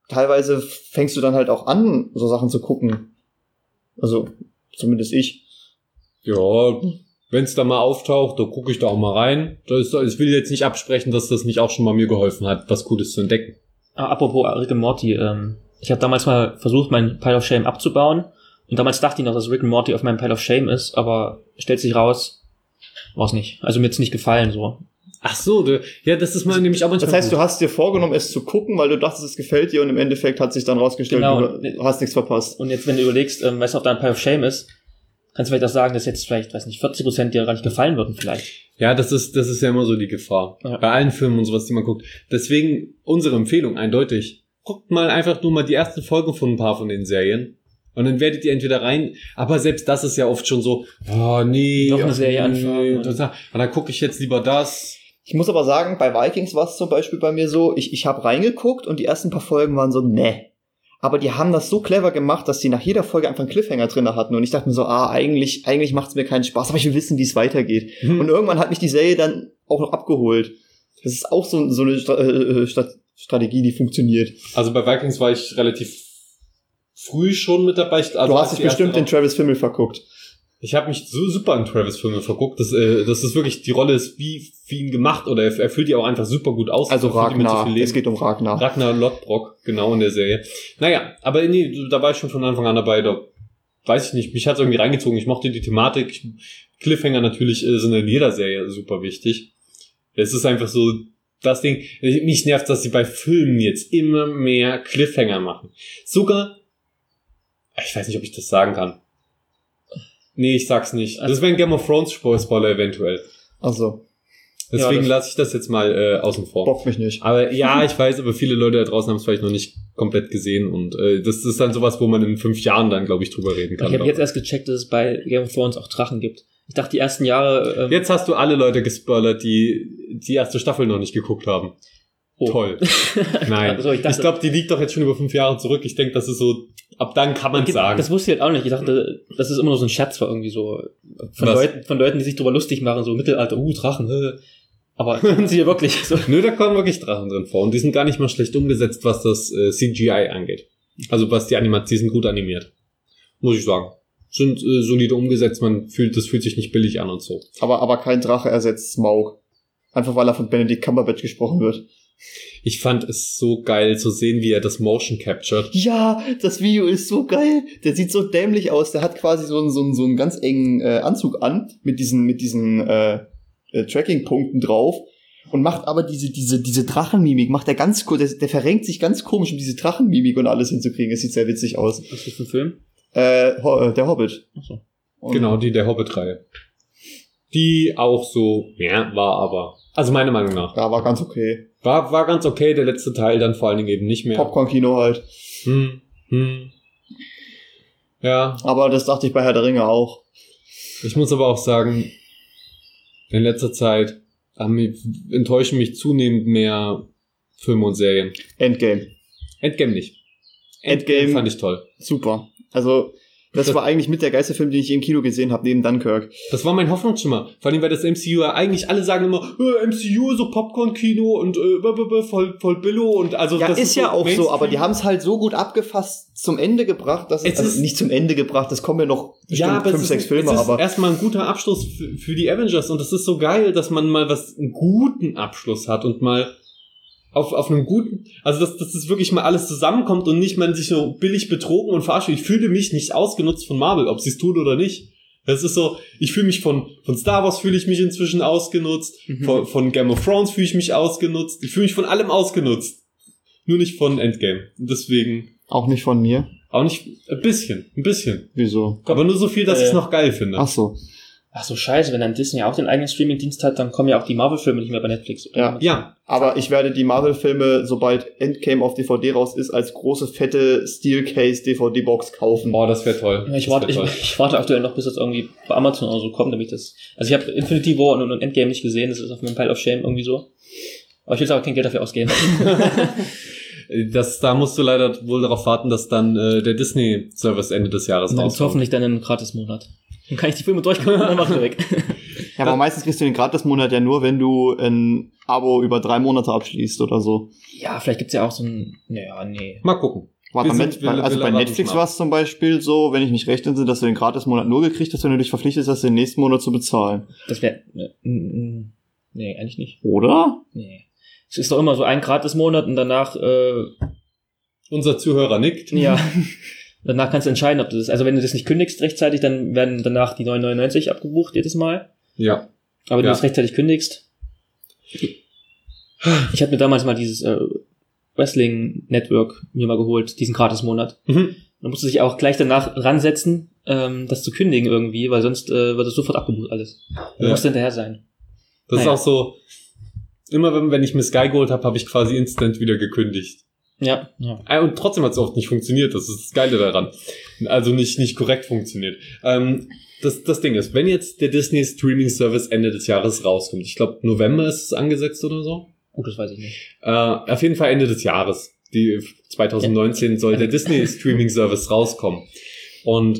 teilweise fängst du dann halt auch an, so Sachen zu gucken. Also, zumindest ich. Ja, wenn es da mal auftaucht, da gucke ich da auch mal rein. Ich will jetzt nicht absprechen, dass das nicht auch schon mal mir geholfen hat, was Gutes zu entdecken. Apropos Rick and Morty, ich habe damals mal versucht, meinen Pile of Shame abzubauen. Und damals dachte ich noch, dass Rick and Morty auf meinem Pile of Shame ist, aber stellt sich raus, war's nicht. Also mir hat's nicht gefallen, so. Ach so, ja, das ist mal nämlich auch manchmal Das heißt, gut. du hast dir vorgenommen, es zu gucken, weil du dachtest, es gefällt dir und im Endeffekt hat sich dann rausgestellt, Genau. du hast nichts verpasst. Und jetzt, wenn du überlegst, was auf deinem Pile of Shame ist, kannst du vielleicht auch sagen, dass jetzt vielleicht, 40% dir gar nicht gefallen würden vielleicht. Ja, das ist ja immer so die Gefahr. Ja. Bei allen Filmen und sowas, die man guckt. Deswegen unsere Empfehlung eindeutig. Guckt mal einfach nur mal die ersten Folgen von ein paar von den Serien. Und dann werdet ihr entweder rein, aber selbst das ist ja oft schon so, oh nee, Noch eine Serie anfangen. Und dann gucke ich jetzt lieber das. Ich muss aber sagen, bei Vikings war es zum Beispiel bei mir so, ich habe reingeguckt und die ersten paar Folgen waren so, ne. Aber die haben das so clever gemacht, dass die nach jeder Folge einfach einen Cliffhanger drin hatten. Und ich dachte mir so, eigentlich macht es mir keinen Spaß, aber ich will wissen, wie es weitergeht. Und irgendwann hat mich die Serie dann auch noch abgeholt. Das ist auch so eine Strategie, die funktioniert. Also bei Vikings war ich relativ früh schon mit dabei. Also du hast dich bestimmt in Travis Fimmel verguckt. Ich habe mich so super in Travis Fimmel verguckt. Das ist wirklich, die Rolle ist wie für ihn gemacht oder er füllt die auch einfach super gut aus. Also Ragnar, es geht um Ragnar. Ragnar Lodbrok, genau, in der Serie. Naja, aber nee, da war ich schon von Anfang an dabei. Da weiß ich nicht, mich hat's irgendwie reingezogen. Ich mochte die Thematik. Cliffhanger natürlich sind in jeder Serie super wichtig. Es ist einfach so das Ding. Mich nervt, dass sie bei Filmen jetzt immer mehr Cliffhanger machen. Sogar, ich weiß nicht, ob ich das sagen kann. Nee, ich sag's nicht. Das wäre ein Game of Thrones Spoiler eventuell. Also. Deswegen ja, lasse ich das jetzt mal außen vor. Bockt mich nicht. Aber ja, ich weiß, aber viele Leute da draußen haben es vielleicht noch nicht komplett gesehen und das ist dann sowas, wo man in 5 Jahren dann, glaube ich, drüber reden kann. Ich habe jetzt erst gecheckt, dass es bei Game of Thrones auch Drachen gibt. Ich dachte, die ersten Jahre... Jetzt hast du alle Leute gespoilert, die die erste Staffel noch nicht geguckt haben. Oh. Toll. Nein. Also, ich glaube, die liegt doch jetzt schon über 5 Jahre zurück. Ich denke, das ist so, ab dann kann man sagen. Das wusste ich halt auch nicht. Ich dachte, das ist immer nur so ein Scherz war irgendwie so von Leuten, die sich drüber lustig machen, so Mittelalter, Drachen, aber sie ja wirklich so. Nö, da kommen wirklich Drachen drin vor und die sind gar nicht mal schlecht umgesetzt, was das CGI angeht. Also was die die sind gut animiert. Muss ich sagen. Sind solide umgesetzt, das fühlt sich nicht billig an und so. Aber kein Drache ersetzt Smaug. Einfach weil er von Benedict Cumberbatch gesprochen wird. Ich fand es so geil zu sehen, wie er das Motion captured. Ja, das Video ist so geil. Der sieht so dämlich aus. Der hat quasi so einen ganz engen Anzug an mit diesen Tracking-Punkten drauf und macht aber diese Drachenmimik, macht er ganz kurz, der verrenkt sich ganz komisch, um diese Drachenmimik und alles hinzukriegen. Es sieht sehr witzig aus. Was ist das für ein Film? Der Hobbit. Ach so. Genau, der Hobbit-Reihe. Die auch so, ja, war aber, also meiner Meinung nach. Ja, war ganz okay. War ganz okay, der letzte Teil dann vor allen Dingen eben nicht mehr. Popcorn-Kino halt. Ja. Aber das dachte ich bei Herr der Ringe auch. Ich muss aber auch sagen, in letzter Zeit enttäuschen mich zunehmend mehr Filme und Serien. Endgame nicht. Endgame fand ich toll. Super. Also, das war eigentlich mit der geilste Film, den ich je im Kino gesehen habe, neben Dunkirk. Das war mein Hoffnungsschimmer. Vor allem, weil das MCU ja eigentlich, alle sagen immer, MCU, so Popcorn-Kino und voll Billo und also ja, das ist ja so auch Mainstream. So, aber die haben es halt so gut abgefasst zum Ende gebracht, dass es also nicht zum Ende gebracht, es kommen ja noch bestimmt 5, 6 Filme, aber... Es ist erstmal ein guter Abschluss für die Avengers und das ist so geil, dass man mal einen guten Abschluss hat und mal auf einem guten, also dass das wirklich mal alles zusammenkommt und nicht man sich so billig betrogen und verarscht. Ich fühle mich nicht ausgenutzt von Marvel, ob sie es tun oder nicht. Das ist so, ich fühle mich von Star Wars fühle ich mich inzwischen ausgenutzt, von Game of Thrones fühle ich mich ausgenutzt, ich fühle mich von allem ausgenutzt. Nur nicht von Endgame. Deswegen. Auch nicht von mir? Auch nicht, ein bisschen. Wieso? Aber nur so viel, dass ich es noch geil finde. Ach so, scheiße, wenn dann Disney auch den eigenen Streaming-Dienst hat, dann kommen ja auch die Marvel-Filme nicht mehr bei Netflix. Ja. Aber ich werde die Marvel-Filme, sobald Endgame auf DVD raus ist, als große, fette Steelcase-DVD-Box kaufen. Boah, das wäre toll. Ja, ich warte aktuell noch, bis das irgendwie bei Amazon oder so kommt, damit das... Also ich habe Infinity War und Endgame nicht gesehen, das ist auf meinem Pile of Shame irgendwie so. Aber ich will aber kein Geld dafür ausgeben. Da musst du leider wohl darauf warten, dass dann der Disney-Service Ende des Jahres rauskommt. rauskommt. Hoffentlich dann einen Gratis-Monat. Dann kann ich die Filme durchgucken und dann machen wir weg. Ja, aber meistens kriegst du den Gratis-Monat ja nur, wenn du ein Abo über 3 Monate abschließt oder so. Ja, vielleicht gibt's ja auch so ein, naja, nee. Mal gucken. Bei Netflix war es zum Beispiel so, wenn ich mich recht entsinne, dass du den Gratis-Monat nur gekriegt hast, wenn du dich verpflichtest hast, den nächsten Monat zu bezahlen. Das wäre, nee, eigentlich nicht. Oder? Nee. Es ist doch immer so ein Gratis-Monat und danach, Unser Zuhörer nickt. ja, danach kannst du entscheiden, ob du das, also wenn du das nicht kündigst rechtzeitig, dann werden danach die 9,99 abgebucht jedes Mal. Ja. Aber wenn du das rechtzeitig kündigst. Ich hatte mir damals mal dieses Wrestling Network mir mal geholt, diesen Gratis-Monat. Mhm. Man musste sich auch gleich danach ransetzen, das zu kündigen irgendwie, weil sonst wird es sofort abgebucht alles. Du musst hinterher sein. Das ist auch so, immer wenn ich mir Sky geholt habe ich quasi instant wieder gekündigt. Ja. Und trotzdem hat es oft nicht funktioniert, das ist das Geile daran. Also nicht korrekt funktioniert. Das Ding ist, wenn jetzt der Disney Streaming Service Ende des Jahres rauskommt, ich glaube November ist es angesetzt oder so. Das weiß ich nicht. Auf jeden Fall Ende des Jahres. 2019 soll der Disney Streaming Service rauskommen. Und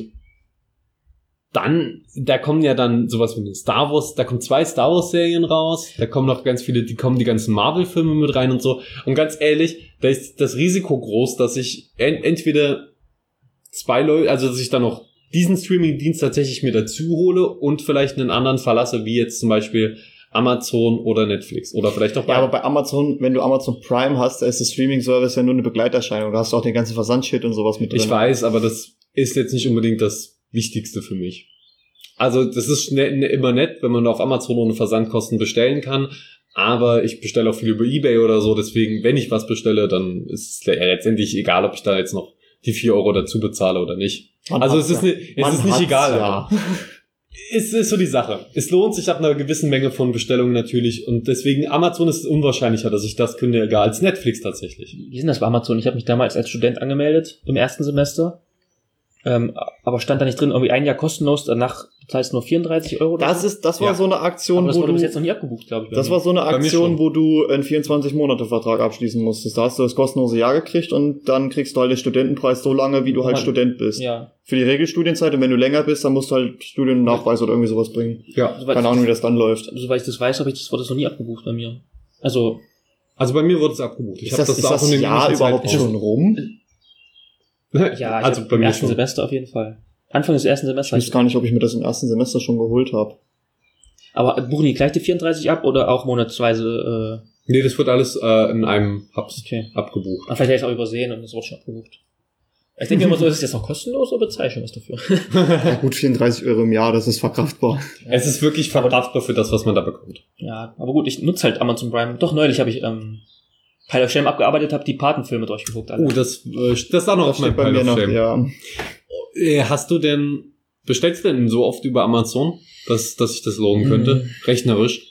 dann, da kommen ja dann sowas wie Star Wars, da kommen 2 Star Wars Serien raus, da kommen noch ganz viele, die ganzen Marvel Filme mit rein und so. Und ganz ehrlich, da ist das Risiko groß, dass ich entweder 2 Leute, also dass ich dann noch diesen Streaming-Dienst tatsächlich mir dazu hole und vielleicht einen anderen verlasse, wie jetzt zum Beispiel Amazon oder Netflix oder vielleicht auch bei... Ja, aber bei Amazon, wenn du Amazon Prime hast, da ist der Streaming-Service ja nur eine Begleiterscheinung. Da hast du auch den ganzen Versandshit und sowas mit drin. Ich weiß, aber das ist jetzt nicht unbedingt das Wichtigste für mich. Also das ist immer nett, wenn man auf Amazon ohne Versandkosten bestellen kann, aber ich bestelle auch viel über eBay oder so, deswegen, wenn ich was bestelle, dann ist es letztendlich egal, ob ich da jetzt noch die 4 € dazu bezahle oder nicht. Also es ist nicht egal. Ja. Es ist so die Sache. Es lohnt sich ab einer gewissen Menge von Bestellungen natürlich und deswegen Amazon ist es unwahrscheinlicher, dass ich das kündige als Netflix tatsächlich. Wie ist denn das bei Amazon? Ich habe mich damals als Student angemeldet im ersten Semester. Aber stand da nicht drin, irgendwie 1 Jahr kostenlos, danach bezahlst du nur 34 €? Das war so eine Aktion, aber das wurde bis jetzt noch nie abgebucht, glaube ich. Das war so eine Aktion, wo du einen 24-Monate-Vertrag abschließen musstest. Da hast du das kostenlose Jahr gekriegt und dann kriegst du halt den Studentenpreis so lange, wie du halt Student bist. Ja. Für die Regelstudienzeit und wenn du länger bist, dann musst du halt Studiennachweis oder irgendwie sowas bringen. Ja. Keine Ahnung, wie das dann läuft. Soweit ich das weiß, wurde das noch nie abgebucht bei mir. Also bei mir wurde es abgebucht. Ist das Jahr überhaupt schon rum? Ja, also beim ersten Semester auf jeden Fall. Anfang des ersten Semesters. Ich weiß gar nicht, ob ich mir das im ersten Semester schon geholt habe. Aber buchen die gleich die 34 ab oder auch monatsweise? Nee, das wird alles in einem Hubs abgebucht. Vielleicht hätte ich es auch übersehen und das wurde schon abgebucht. Ich denke immer so, ist es jetzt noch kostenlos oder bezahle ich schon was dafür? Ja gut, 34 € im Jahr, das ist verkraftbar. Es ist wirklich verkraftbar für das, was man da bekommt. Ja, aber gut, ich nutze halt Amazon Prime. Doch, neulich habe ich Pile of Shame abgearbeitet, habe die Patenfilme durchgeguckt. Alle. Das ist auch noch auf meinem Pile of Shame. Ja. Bestellst du denn so oft über Amazon, dass sich das lohnen könnte? Rechnerisch?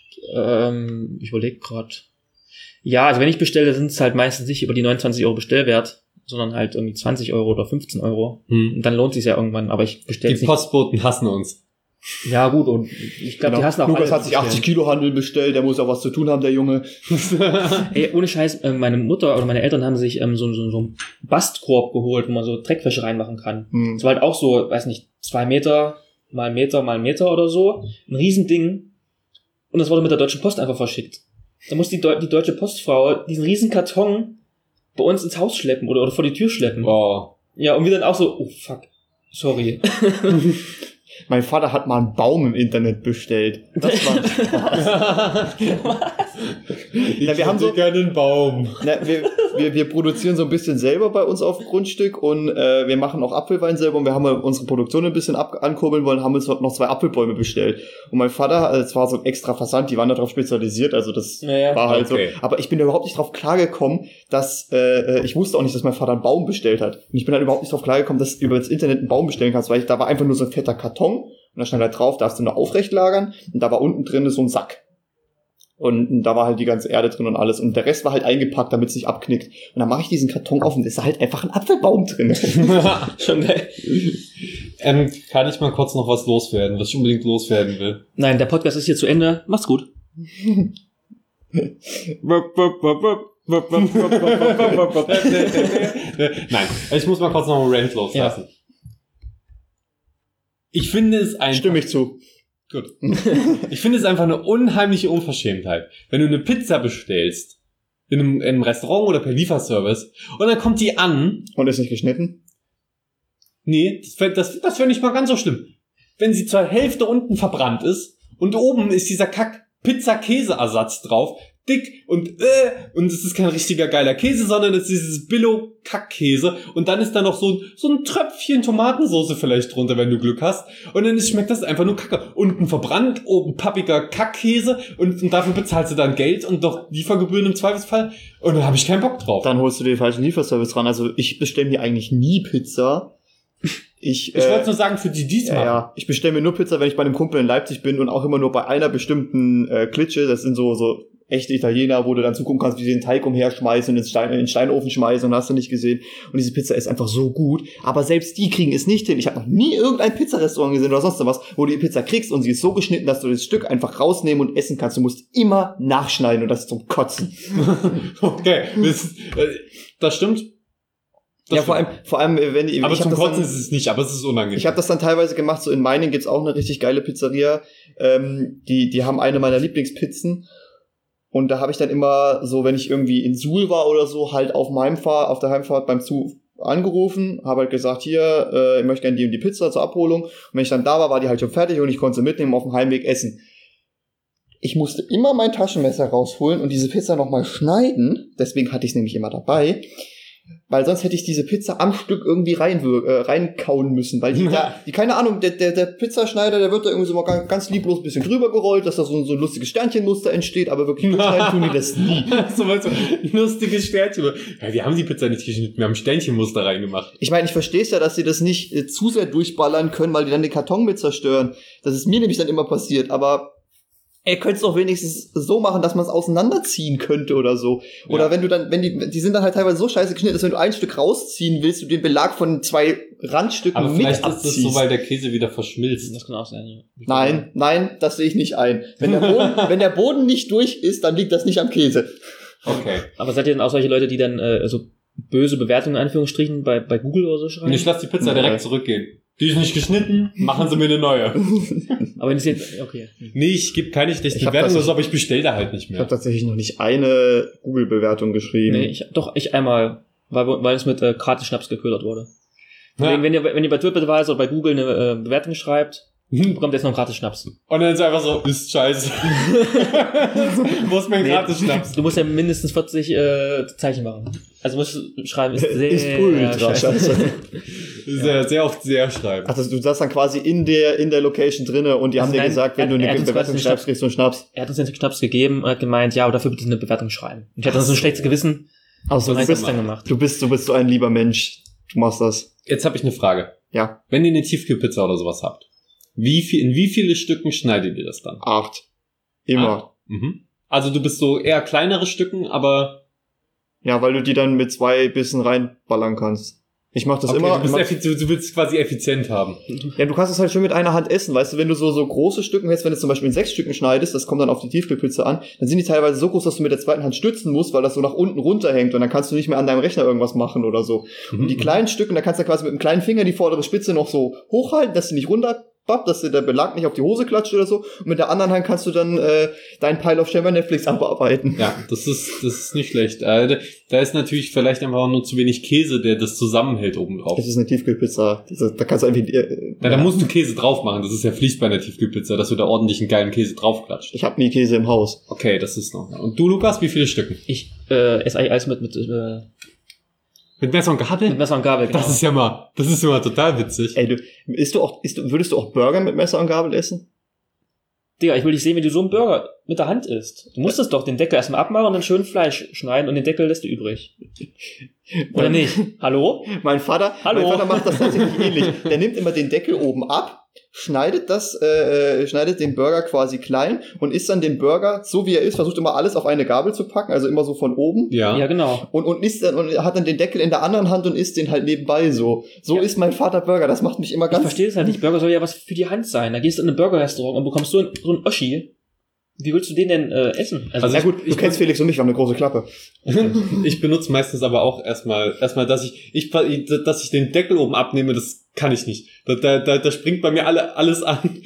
Ich überlege gerade. Ja, also wenn ich bestelle, sind es halt meistens nicht über die 29 € Bestellwert, sondern halt irgendwie 20 € oder 15 €. Und dann lohnt es sich ja irgendwann, aber ich bestelle Die Postboten hassen uns. Ja, gut, und ich glaube, die hassen auch Lukas hat sich 80 Kilo Handel bestellt, der muss auch was zu tun haben, der Junge. Ey, ohne Scheiß, meine Mutter oder meine Eltern haben sich so einen Bastkorb geholt, wo man so Dreckwäsche reinmachen kann. Das war halt auch so, weiß nicht, 2 Meter mal Meter mal Meter oder so. Ein Riesending. Und das wurde mit der Deutschen Post einfach verschickt. Da muss die Deutsche Postfrau diesen riesen Karton bei uns ins Haus schleppen oder vor die Tür schleppen. Wow. Ja, und wir dann auch so, oh fuck, sorry. Mein Vater hat mal einen Baum im Internet bestellt. Das war ein Spaß. Wir haben so gerne einen Baum. Wir produzieren so ein bisschen selber bei uns auf dem Grundstück und wir machen auch Apfelwein selber und wir haben unsere Produktion ein bisschen ankurbeln wollen, haben uns noch 2 Apfelbäume bestellt. Und mein Vater, es war so ein extra Versand, die waren da drauf spezialisiert, also das war halt so. Aber ich bin da überhaupt nicht drauf klargekommen, dass ich wusste auch nicht, dass mein Vater einen Baum bestellt hat. Und ich bin halt überhaupt nicht drauf klargekommen, dass du über das Internet einen Baum bestellen kannst, weil da war einfach nur so ein fetter Karton und da stand halt drauf, darfst du nur aufrecht lagern und da war unten drin so ein Sack. Und da war halt die ganze Erde drin und alles. Und der Rest war halt eingepackt, damit es nicht abknickt. Und dann mache ich diesen Karton auf und ist da halt einfach ein Apfelbaum drin. Schon geil. Kann ich mal kurz noch was loswerden, was ich unbedingt loswerden will? Nein, der Podcast ist hier zu Ende. Macht's gut. Nein, ich muss mal kurz noch einen Rant loslassen. Ja. Ich finde es einfach... Stimme ich zu. Gut. Ich finde es einfach eine unheimliche Unverschämtheit, wenn du eine Pizza bestellst, in einem Restaurant oder per Lieferservice, und dann kommt die an. Und ist nicht geschnitten? Nee, das fände ich mal ganz so schlimm. Wenn sie zur Hälfte unten verbrannt ist und oben ist dieser Kack-Pizza-Käse-Ersatz drauf, dick und es ist kein richtiger geiler Käse, sondern es ist dieses Billo-Kack-Käse und dann ist da noch so ein Tröpfchen Tomatensauce vielleicht drunter, wenn du Glück hast, und dann schmeckt das einfach nur Kacke. Unten verbrannt, oben pappiger Kackkäse und dafür bezahlst du dann Geld und doch Liefergebühren im Zweifelsfall und dann habe ich keinen Bock drauf. Dann holst du den falschen Lieferservice ran. Also ich bestelle mir eigentlich nie Pizza. Ich wollte nur sagen, für die diesmal. Ja, ich bestelle mir nur Pizza, wenn ich bei einem Kumpel in Leipzig bin und auch immer nur bei einer bestimmten Klitsche. Das sind so echte Italiener, wo du dann zugucken kannst, wie sie den Teig umherschmeißen und in den Steinofen schmeißen und hast du nicht gesehen. Und diese Pizza ist einfach so gut. Aber selbst die kriegen es nicht hin. Ich habe noch nie irgendein Pizzarestaurant gesehen oder sonst was, wo du die Pizza kriegst und sie ist so geschnitten, dass du das Stück einfach rausnehmen und essen kannst. Du musst immer nachschneiden und das ist zum Kotzen. Okay, das stimmt. Ja, vor allem, wenn ich... Aber ich zum Kotzen ist es nicht, aber es ist unangenehm. Ich habe das dann teilweise gemacht, so in Meiningen gibt's auch eine richtig geile Pizzeria. Die haben eine meiner Lieblingspizzen. Und da habe ich dann immer so, wenn ich irgendwie in Suhl war oder so, halt auf der Heimfahrt beim Zug angerufen, habe halt gesagt, hier, ich möchte gerne die und die Pizza zur Abholung. Und wenn ich dann da war die halt schon fertig und ich konnte sie mitnehmen, auf dem Heimweg essen. Ich musste immer mein Taschenmesser rausholen und diese Pizza nochmal schneiden. Deswegen hatte ich es nämlich immer dabei. Weil sonst hätte ich diese Pizza am Stück irgendwie reinkauen müssen, weil die keine Ahnung, der Pizzaschneider, der wird da irgendwie so mal ganz lieblos ein bisschen drüber gerollt, dass da so ein lustiges Sternchenmuster entsteht, aber wirklich schneiden tun die das nie. So meinst du, lustiges Sternchen. Ja, wir haben die Pizza nicht geschnitten, wir haben Sternchenmuster reingemacht. Ich meine, ich verstehe es ja, dass sie das nicht zu sehr durchballern können, weil die dann den Karton mit zerstören. Das ist mir nämlich dann immer passiert, aber er könnte es doch wenigstens so machen, dass man es auseinanderziehen könnte oder so. Oder ja. wenn du dann, die sind dann halt teilweise so scheiße geschnitten, dass wenn du ein Stück rausziehen willst, du den Belag von 2 Randstücken aber mit vielleicht abziehst. ist das so, weil der Käse wieder verschmilzt. Das kann auch sein, ja. Nein, das sehe ich nicht ein. Wenn der Boden nicht durch ist, dann liegt das nicht am Käse. Okay. Aber seid ihr dann auch solche Leute, die dann so böse Bewertungen in Anführungsstrichen bei Google oder so schreiben? Und ich lasse die Pizza direkt zurückgehen. Die ist nicht geschnitten, machen Sie mir eine neue. Aber wenn es jetzt, okay. Nee, ich gebe keine schlechte Bewertung oder so, aber ich bestelle da halt nicht Ich mehr. habe tatsächlich noch nicht eine Google-Bewertung geschrieben. Nee, ich einmal, weil es mit Gratis-Schnaps geködert wurde. Ja. Deswegen, wenn ihr bei TripAdvisor oder bei Google eine Bewertung schreibt, bekommt ihr jetzt noch einen Gratis-Schnaps. Und dann ist es einfach so, ist scheiße. Wo ist mein Gratis-Schnaps? Du musst ja mindestens 40 Zeichen machen. Also musst du schreiben, ist sehr ist ultra scheiße. Sehr, sehr oft sehr schreiben. Also du saßt dann quasi in der Location drinne und die haben dir gesagt, wenn du eine Bewertung schreibst, kriegst du einen Schnaps. Er hat uns den Schnaps gegeben und hat gemeint, ja, aber dafür bitte eine Bewertung schreiben. Ich hatte dann so ein schlechtes Gewissen. Also du bist dann gemacht. Du bist so ein lieber Mensch. Du machst das. Jetzt habe ich eine Frage. Ja. Wenn ihr eine Tiefkühlpizza oder sowas habt, in wie viele Stücken schneidet ihr das dann? 8. Immer. 8. Mhm. Also du bist so eher kleinere Stücken, aber... Ja, weil du die dann mit 2 Bissen reinballern kannst. Ich mach das immer. Du willst quasi effizient haben. Ja, du kannst es halt schon mit einer Hand essen, weißt du, wenn du so große Stücken hättest, wenn du zum Beispiel in 6 Stücken schneidest, das kommt dann auf die Tiefkühlpizza an, dann sind die teilweise so groß, dass du mit der zweiten Hand stützen musst, weil das so nach unten runterhängt und dann kannst du nicht mehr an deinem Rechner irgendwas machen oder so. Und die kleinen Stücken, da kannst du quasi mit dem kleinen Finger die vordere Spitze noch so hochhalten, dass sie nicht runterpappt, dass dir der Belag nicht auf die Hose klatscht oder so. Und mit der anderen Hand kannst du dann deinen Pile of Shame bei Netflix abarbeiten. Ja, das ist nicht schlecht. Da ist natürlich vielleicht einfach nur zu wenig Käse, der das zusammenhält oben drauf. Das ist eine Tiefkühlpizza. Da kannst du einfach... Da musst du Käse drauf machen. Das ist ja Pflicht bei einer Tiefkühlpizza, dass du da ordentlich einen geilen Käse draufklatscht. Ich habe nie Käse im Haus. Okay, das ist noch. Und du, Lukas, wie viele Stücken? Ich esse eigentlich alles mit Messer und Gabel? Mit Messer und Gabel, genau. Das ist ja mal total witzig. Ey, würdest du auch Burger mit Messer und Gabel essen? Digga, ich will dich sehen, wie du so einen Burger mit der Hand isst. Du musst es doch den Deckel erstmal abmachen und dann schön Fleisch schneiden und den Deckel lässt du übrig. Oder nicht? Hallo? Mein Vater macht das tatsächlich ähnlich. Der nimmt immer den Deckel oben ab, schneidet den Burger quasi klein und isst dann den Burger, so wie er ist, versucht immer alles auf eine Gabel zu packen, also immer so von oben. Ja, genau. Und isst dann, und hat dann den Deckel in der anderen Hand und isst den halt nebenbei so. So isst mein Vater Burger, das macht mich immer ganz... Ich verstehe es halt nicht, Burger soll ja was für die Hand sein. Da gehst du in ein Burger-Restaurant und bekommst so ein Oschi Wie willst du den denn essen? Also na gut, du kennst Felix und mich, wir haben eine große Klappe. Ich benutze meistens aber auch erstmal, dass ich den Deckel oben abnehme, das kann ich nicht. Da springt bei mir alles an.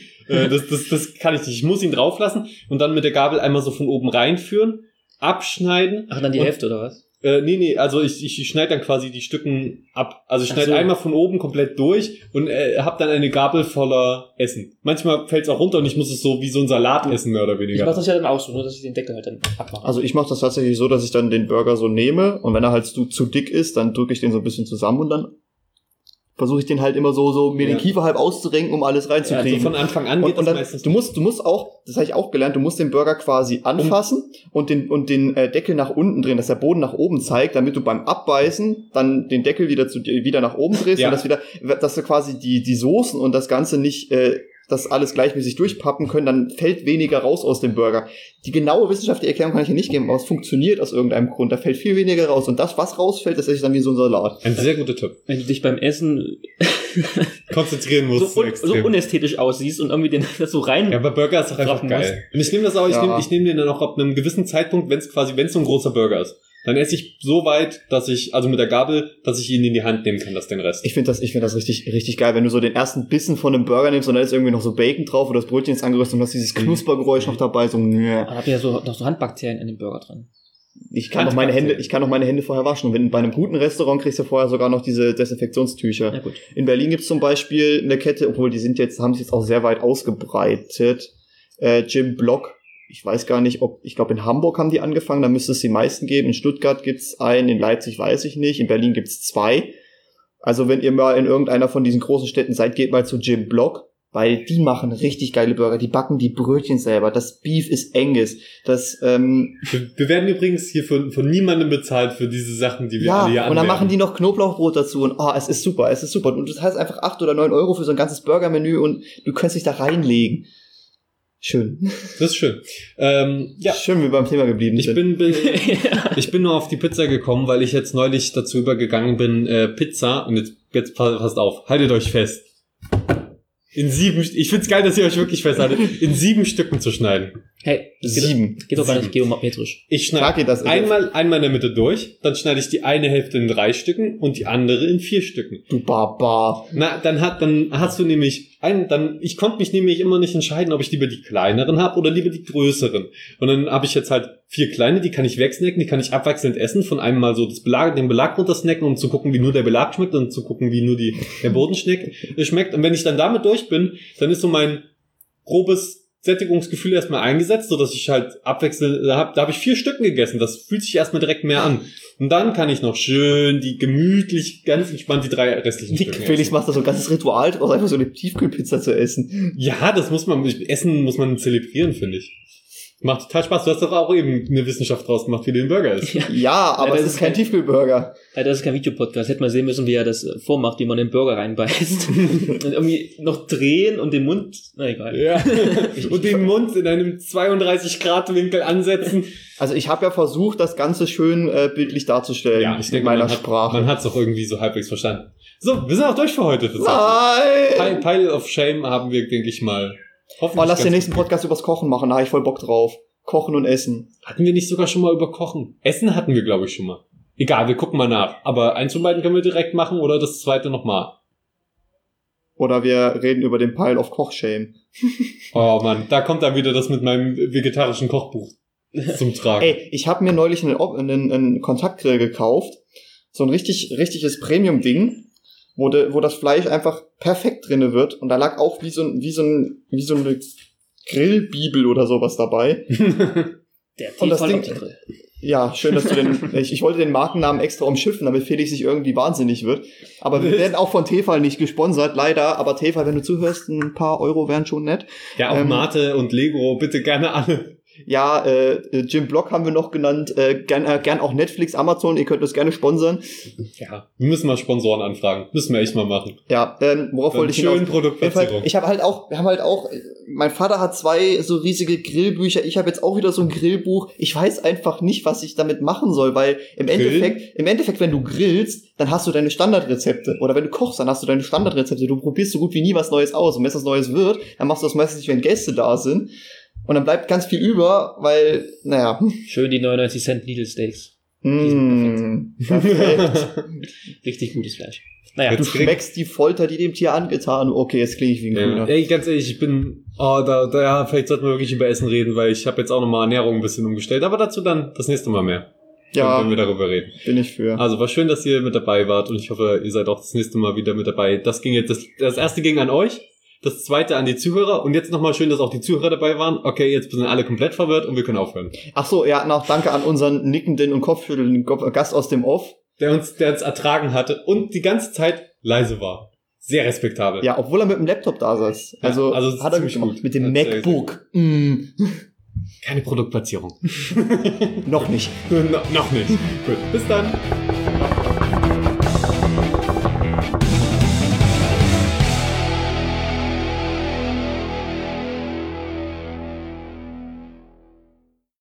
Das kann ich nicht. Ich muss ihn drauf lassen und dann mit der Gabel einmal so von oben reinführen, abschneiden. Ach, dann die Hälfte oder was? Nee, also ich schneide dann quasi die Stücken ab. Also ich schneide einmal von oben komplett durch und habe dann eine Gabel voller Essen. Manchmal fällt es auch runter und ich muss es so wie so ein Salat essen, mehr oder weniger. Ich mache das ja dann auch so, nur dass ich den Deckel halt dann abmache. Also ich mache das tatsächlich so, dass ich dann den Burger so nehme und wenn er halt zu dick ist, dann drücke ich den so ein bisschen zusammen und dann versuche ich den halt immer so mir den Kiefer halb auszurenken, um alles reinzukriegen. Also von Anfang an geht und dann, das meistens. Du musst auch, das habe ich auch gelernt, du musst den Burger quasi anfassen und den Deckel nach unten drehen, dass der Boden nach oben zeigt, damit du beim Abbeißen dann den Deckel wieder nach oben drehst und dass du quasi die Soßen und das Ganze nicht das alles gleichmäßig durchpappen können, dann fällt weniger raus aus dem Burger. Die genaue wissenschaftliche Erklärung kann ich hier nicht geben, aber es funktioniert aus irgendeinem Grund. Da fällt viel weniger raus. Und das, was rausfällt, das ist dann wie so ein Salat. Ein sehr guter Tipp. Wenn du dich beim Essen konzentrieren musst. so unästhetisch aussiehst und irgendwie das so rein... Ja, aber Burger ist doch einfach geil. Und ich nehme das auch, ich nehme den dann auch ab einem gewissen Zeitpunkt, wenn es so ein großer Burger ist. Dann esse ich so weit, dass ich mit der Gabel, dass ich ihn in die Hand nehmen kann, den Rest. Ich finde das richtig, richtig geil, wenn du so den ersten Bissen von einem Burger nimmst und da ist irgendwie noch so Bacon drauf oder das Brötchen ist angerüstet und hast dieses Knuspergeräusch noch dabei, so, Aber habt ihr ja noch so Handbakterien in dem Burger drin. Ich kann noch meine Hände vorher waschen. Und wenn bei einem guten Restaurant kriegst du vorher sogar noch diese Desinfektionstücher. Ja, gut. In Berlin gibt's zum Beispiel eine Kette, obwohl haben sich jetzt auch sehr weit ausgebreitet. Jim Block. Ich weiß gar nicht, ich glaube in Hamburg haben die angefangen, da müsste es die meisten geben. In Stuttgart gibt's einen, in Leipzig weiß ich nicht, in Berlin gibt's 2. Also wenn ihr mal in irgendeiner von diesen großen Städten seid, geht mal zu Jim Block, weil die machen richtig geile Burger, die backen die Brötchen selber, das Beef ist Angus, Wir werden übrigens hier von niemandem bezahlt für diese Sachen, die wir alle hier anwenden. Und dann machen die noch Knoblauchbrot dazu und es ist super. Und das heißt einfach 8 oder 9 Euro für so ein ganzes Burgermenü und du kannst dich da reinlegen. Schön. Das ist schön. Schön, wie wir beim Thema geblieben sind. Ich bin nur auf die Pizza gekommen, weil ich jetzt neulich dazu übergegangen bin, Pizza, und jetzt passt auf, haltet euch fest. Ich find's geil, dass ihr euch wirklich festhaltet, in 7 Stücken zu schneiden. Hey, 7. Geht doch gar nicht geometrisch. Ich schneide einmal in der Mitte durch, dann schneide ich die eine Hälfte in 3 Stücken und die andere in 4 Stücken. Du Barbar. Na, dann hast du nämlich ich konnte mich nämlich immer nicht entscheiden, ob ich lieber die kleineren habe oder lieber die größeren. Und dann habe ich jetzt halt 4 kleine, die kann ich wegsnacken, die kann ich abwechselnd essen, von einem mal so den Belag runtersnacken, um zu gucken, wie nur der Belag schmeckt und zu gucken, wie nur der Boden schmeckt. Und wenn ich dann damit durch bin, dann ist so mein grobes Sättigungsgefühl erstmal eingesetzt, so dass ich halt abwechselnd da habe ich 4 Stücken gegessen. Das fühlt sich erstmal direkt mehr an. Und dann kann ich noch schön gemütlich, ganz entspannt die 3 restlichen Stücken Felix essen. macht da so ein ganzes Ritual draus, einfach so eine Tiefkühlpizza zu essen. Ja, Essen muss man zelebrieren, finde ich. Macht total Spaß. Du hast doch auch eben eine Wissenschaft draus gemacht, wie du den Burger isst. Ja, aber es ist kein Tiefkühlburger. Das ist kein Videopodcast. Hätte man sehen müssen, wie er das vormacht, wie man den Burger reinbeißt. Und irgendwie noch drehen und den Mund, na egal. Ja. Und den Mund in einem 32-Grad-Winkel ansetzen. Also ich habe ja versucht, das Ganze schön bildlich darzustellen. Ja, ich denke, Sprache. Man hat's doch irgendwie so halbwegs verstanden. So, wir sind auch durch für heute. Nein! Pile of Shame haben wir, denke ich mal. Lass den nächsten Podcast übers Kochen machen, da habe ich voll Bock drauf. Kochen und Essen. Hatten wir nicht sogar schon mal über Kochen? Essen hatten wir, glaube ich, schon mal. Egal, wir gucken mal nach. Aber eins von beiden können wir direkt machen oder das zweite nochmal. Oder wir reden über den Pile of Kochshame. Oh Mann, da kommt dann wieder das mit meinem vegetarischen Kochbuch zum Tragen. Ey, ich habe mir neulich einen Kontaktgrill gekauft. So ein richtiges Premium-Ding. Wo das Fleisch einfach perfekt drinne wird und da lag auch wie so eine Grillbibel oder sowas dabei. Der und das Ding, Grill. ja, schön, dass du ich wollte den Markennamen extra umschiffen, damit Felix sich irgendwie wahnsinnig wird. Aber wir werden auch von Tefal nicht gesponsert, leider. Aber Tefal, wenn du zuhörst, ein paar Euro wären schon nett. Ja, auch Mate und Lego, bitte gerne alle. Ja, Jim Block haben wir noch genannt, gern auch Netflix, Amazon, ihr könnt das gerne sponsern. Ja, wir müssen mal Sponsoren anfragen, müssen wir echt mal machen. Ja, worauf wollte ich hinaus? Schön Produktplatzierung. Mein Vater hat 2 so riesige Grillbücher, ich habe jetzt auch wieder so ein Grillbuch, ich weiß einfach nicht, was ich damit machen soll, weil im Endeffekt, wenn du grillst, dann hast du deine Standardrezepte, oder wenn du kochst, dann hast du deine Standardrezepte, du probierst so gut wie nie was Neues aus, und wenn es was Neues wird, dann machst du das meistens nicht, wenn Gäste da sind. Und dann bleibt ganz viel über, weil, naja. Schön die 99 Cent Lidl Steaks. Perfekt. Richtig gutes Fleisch. Naja. Du schmeckst die Folter, die dem Tier angetan. Okay, jetzt klinge ich wie ein Grüner. Ey, ganz ehrlich, ich bin, vielleicht sollten wir wirklich über Essen reden, weil ich habe jetzt auch nochmal Ernährung ein bisschen umgestellt, aber dazu dann das nächste Mal mehr. Ja, wenn wir darüber reden. Bin ich für. Also war schön, dass ihr mit dabei wart und ich hoffe, ihr seid auch das nächste Mal wieder mit dabei. Das erste ging an euch, das zweite an die Zuhörer und jetzt nochmal schön, dass auch die Zuhörer dabei waren. Okay, jetzt sind alle komplett verwirrt und wir können aufhören. Ach so, ja, noch danke an unseren nickenden und kopfschüttelnden Gast aus dem Off. Der uns ertragen hatte und die ganze Zeit leise war. Sehr respektabel. Ja, obwohl er mit dem Laptop da saß. Also hat er ziemlich gut. gut. Mit dem MacBook. Keine Produktplatzierung. Noch nicht. Noch nicht. Gut, bis dann.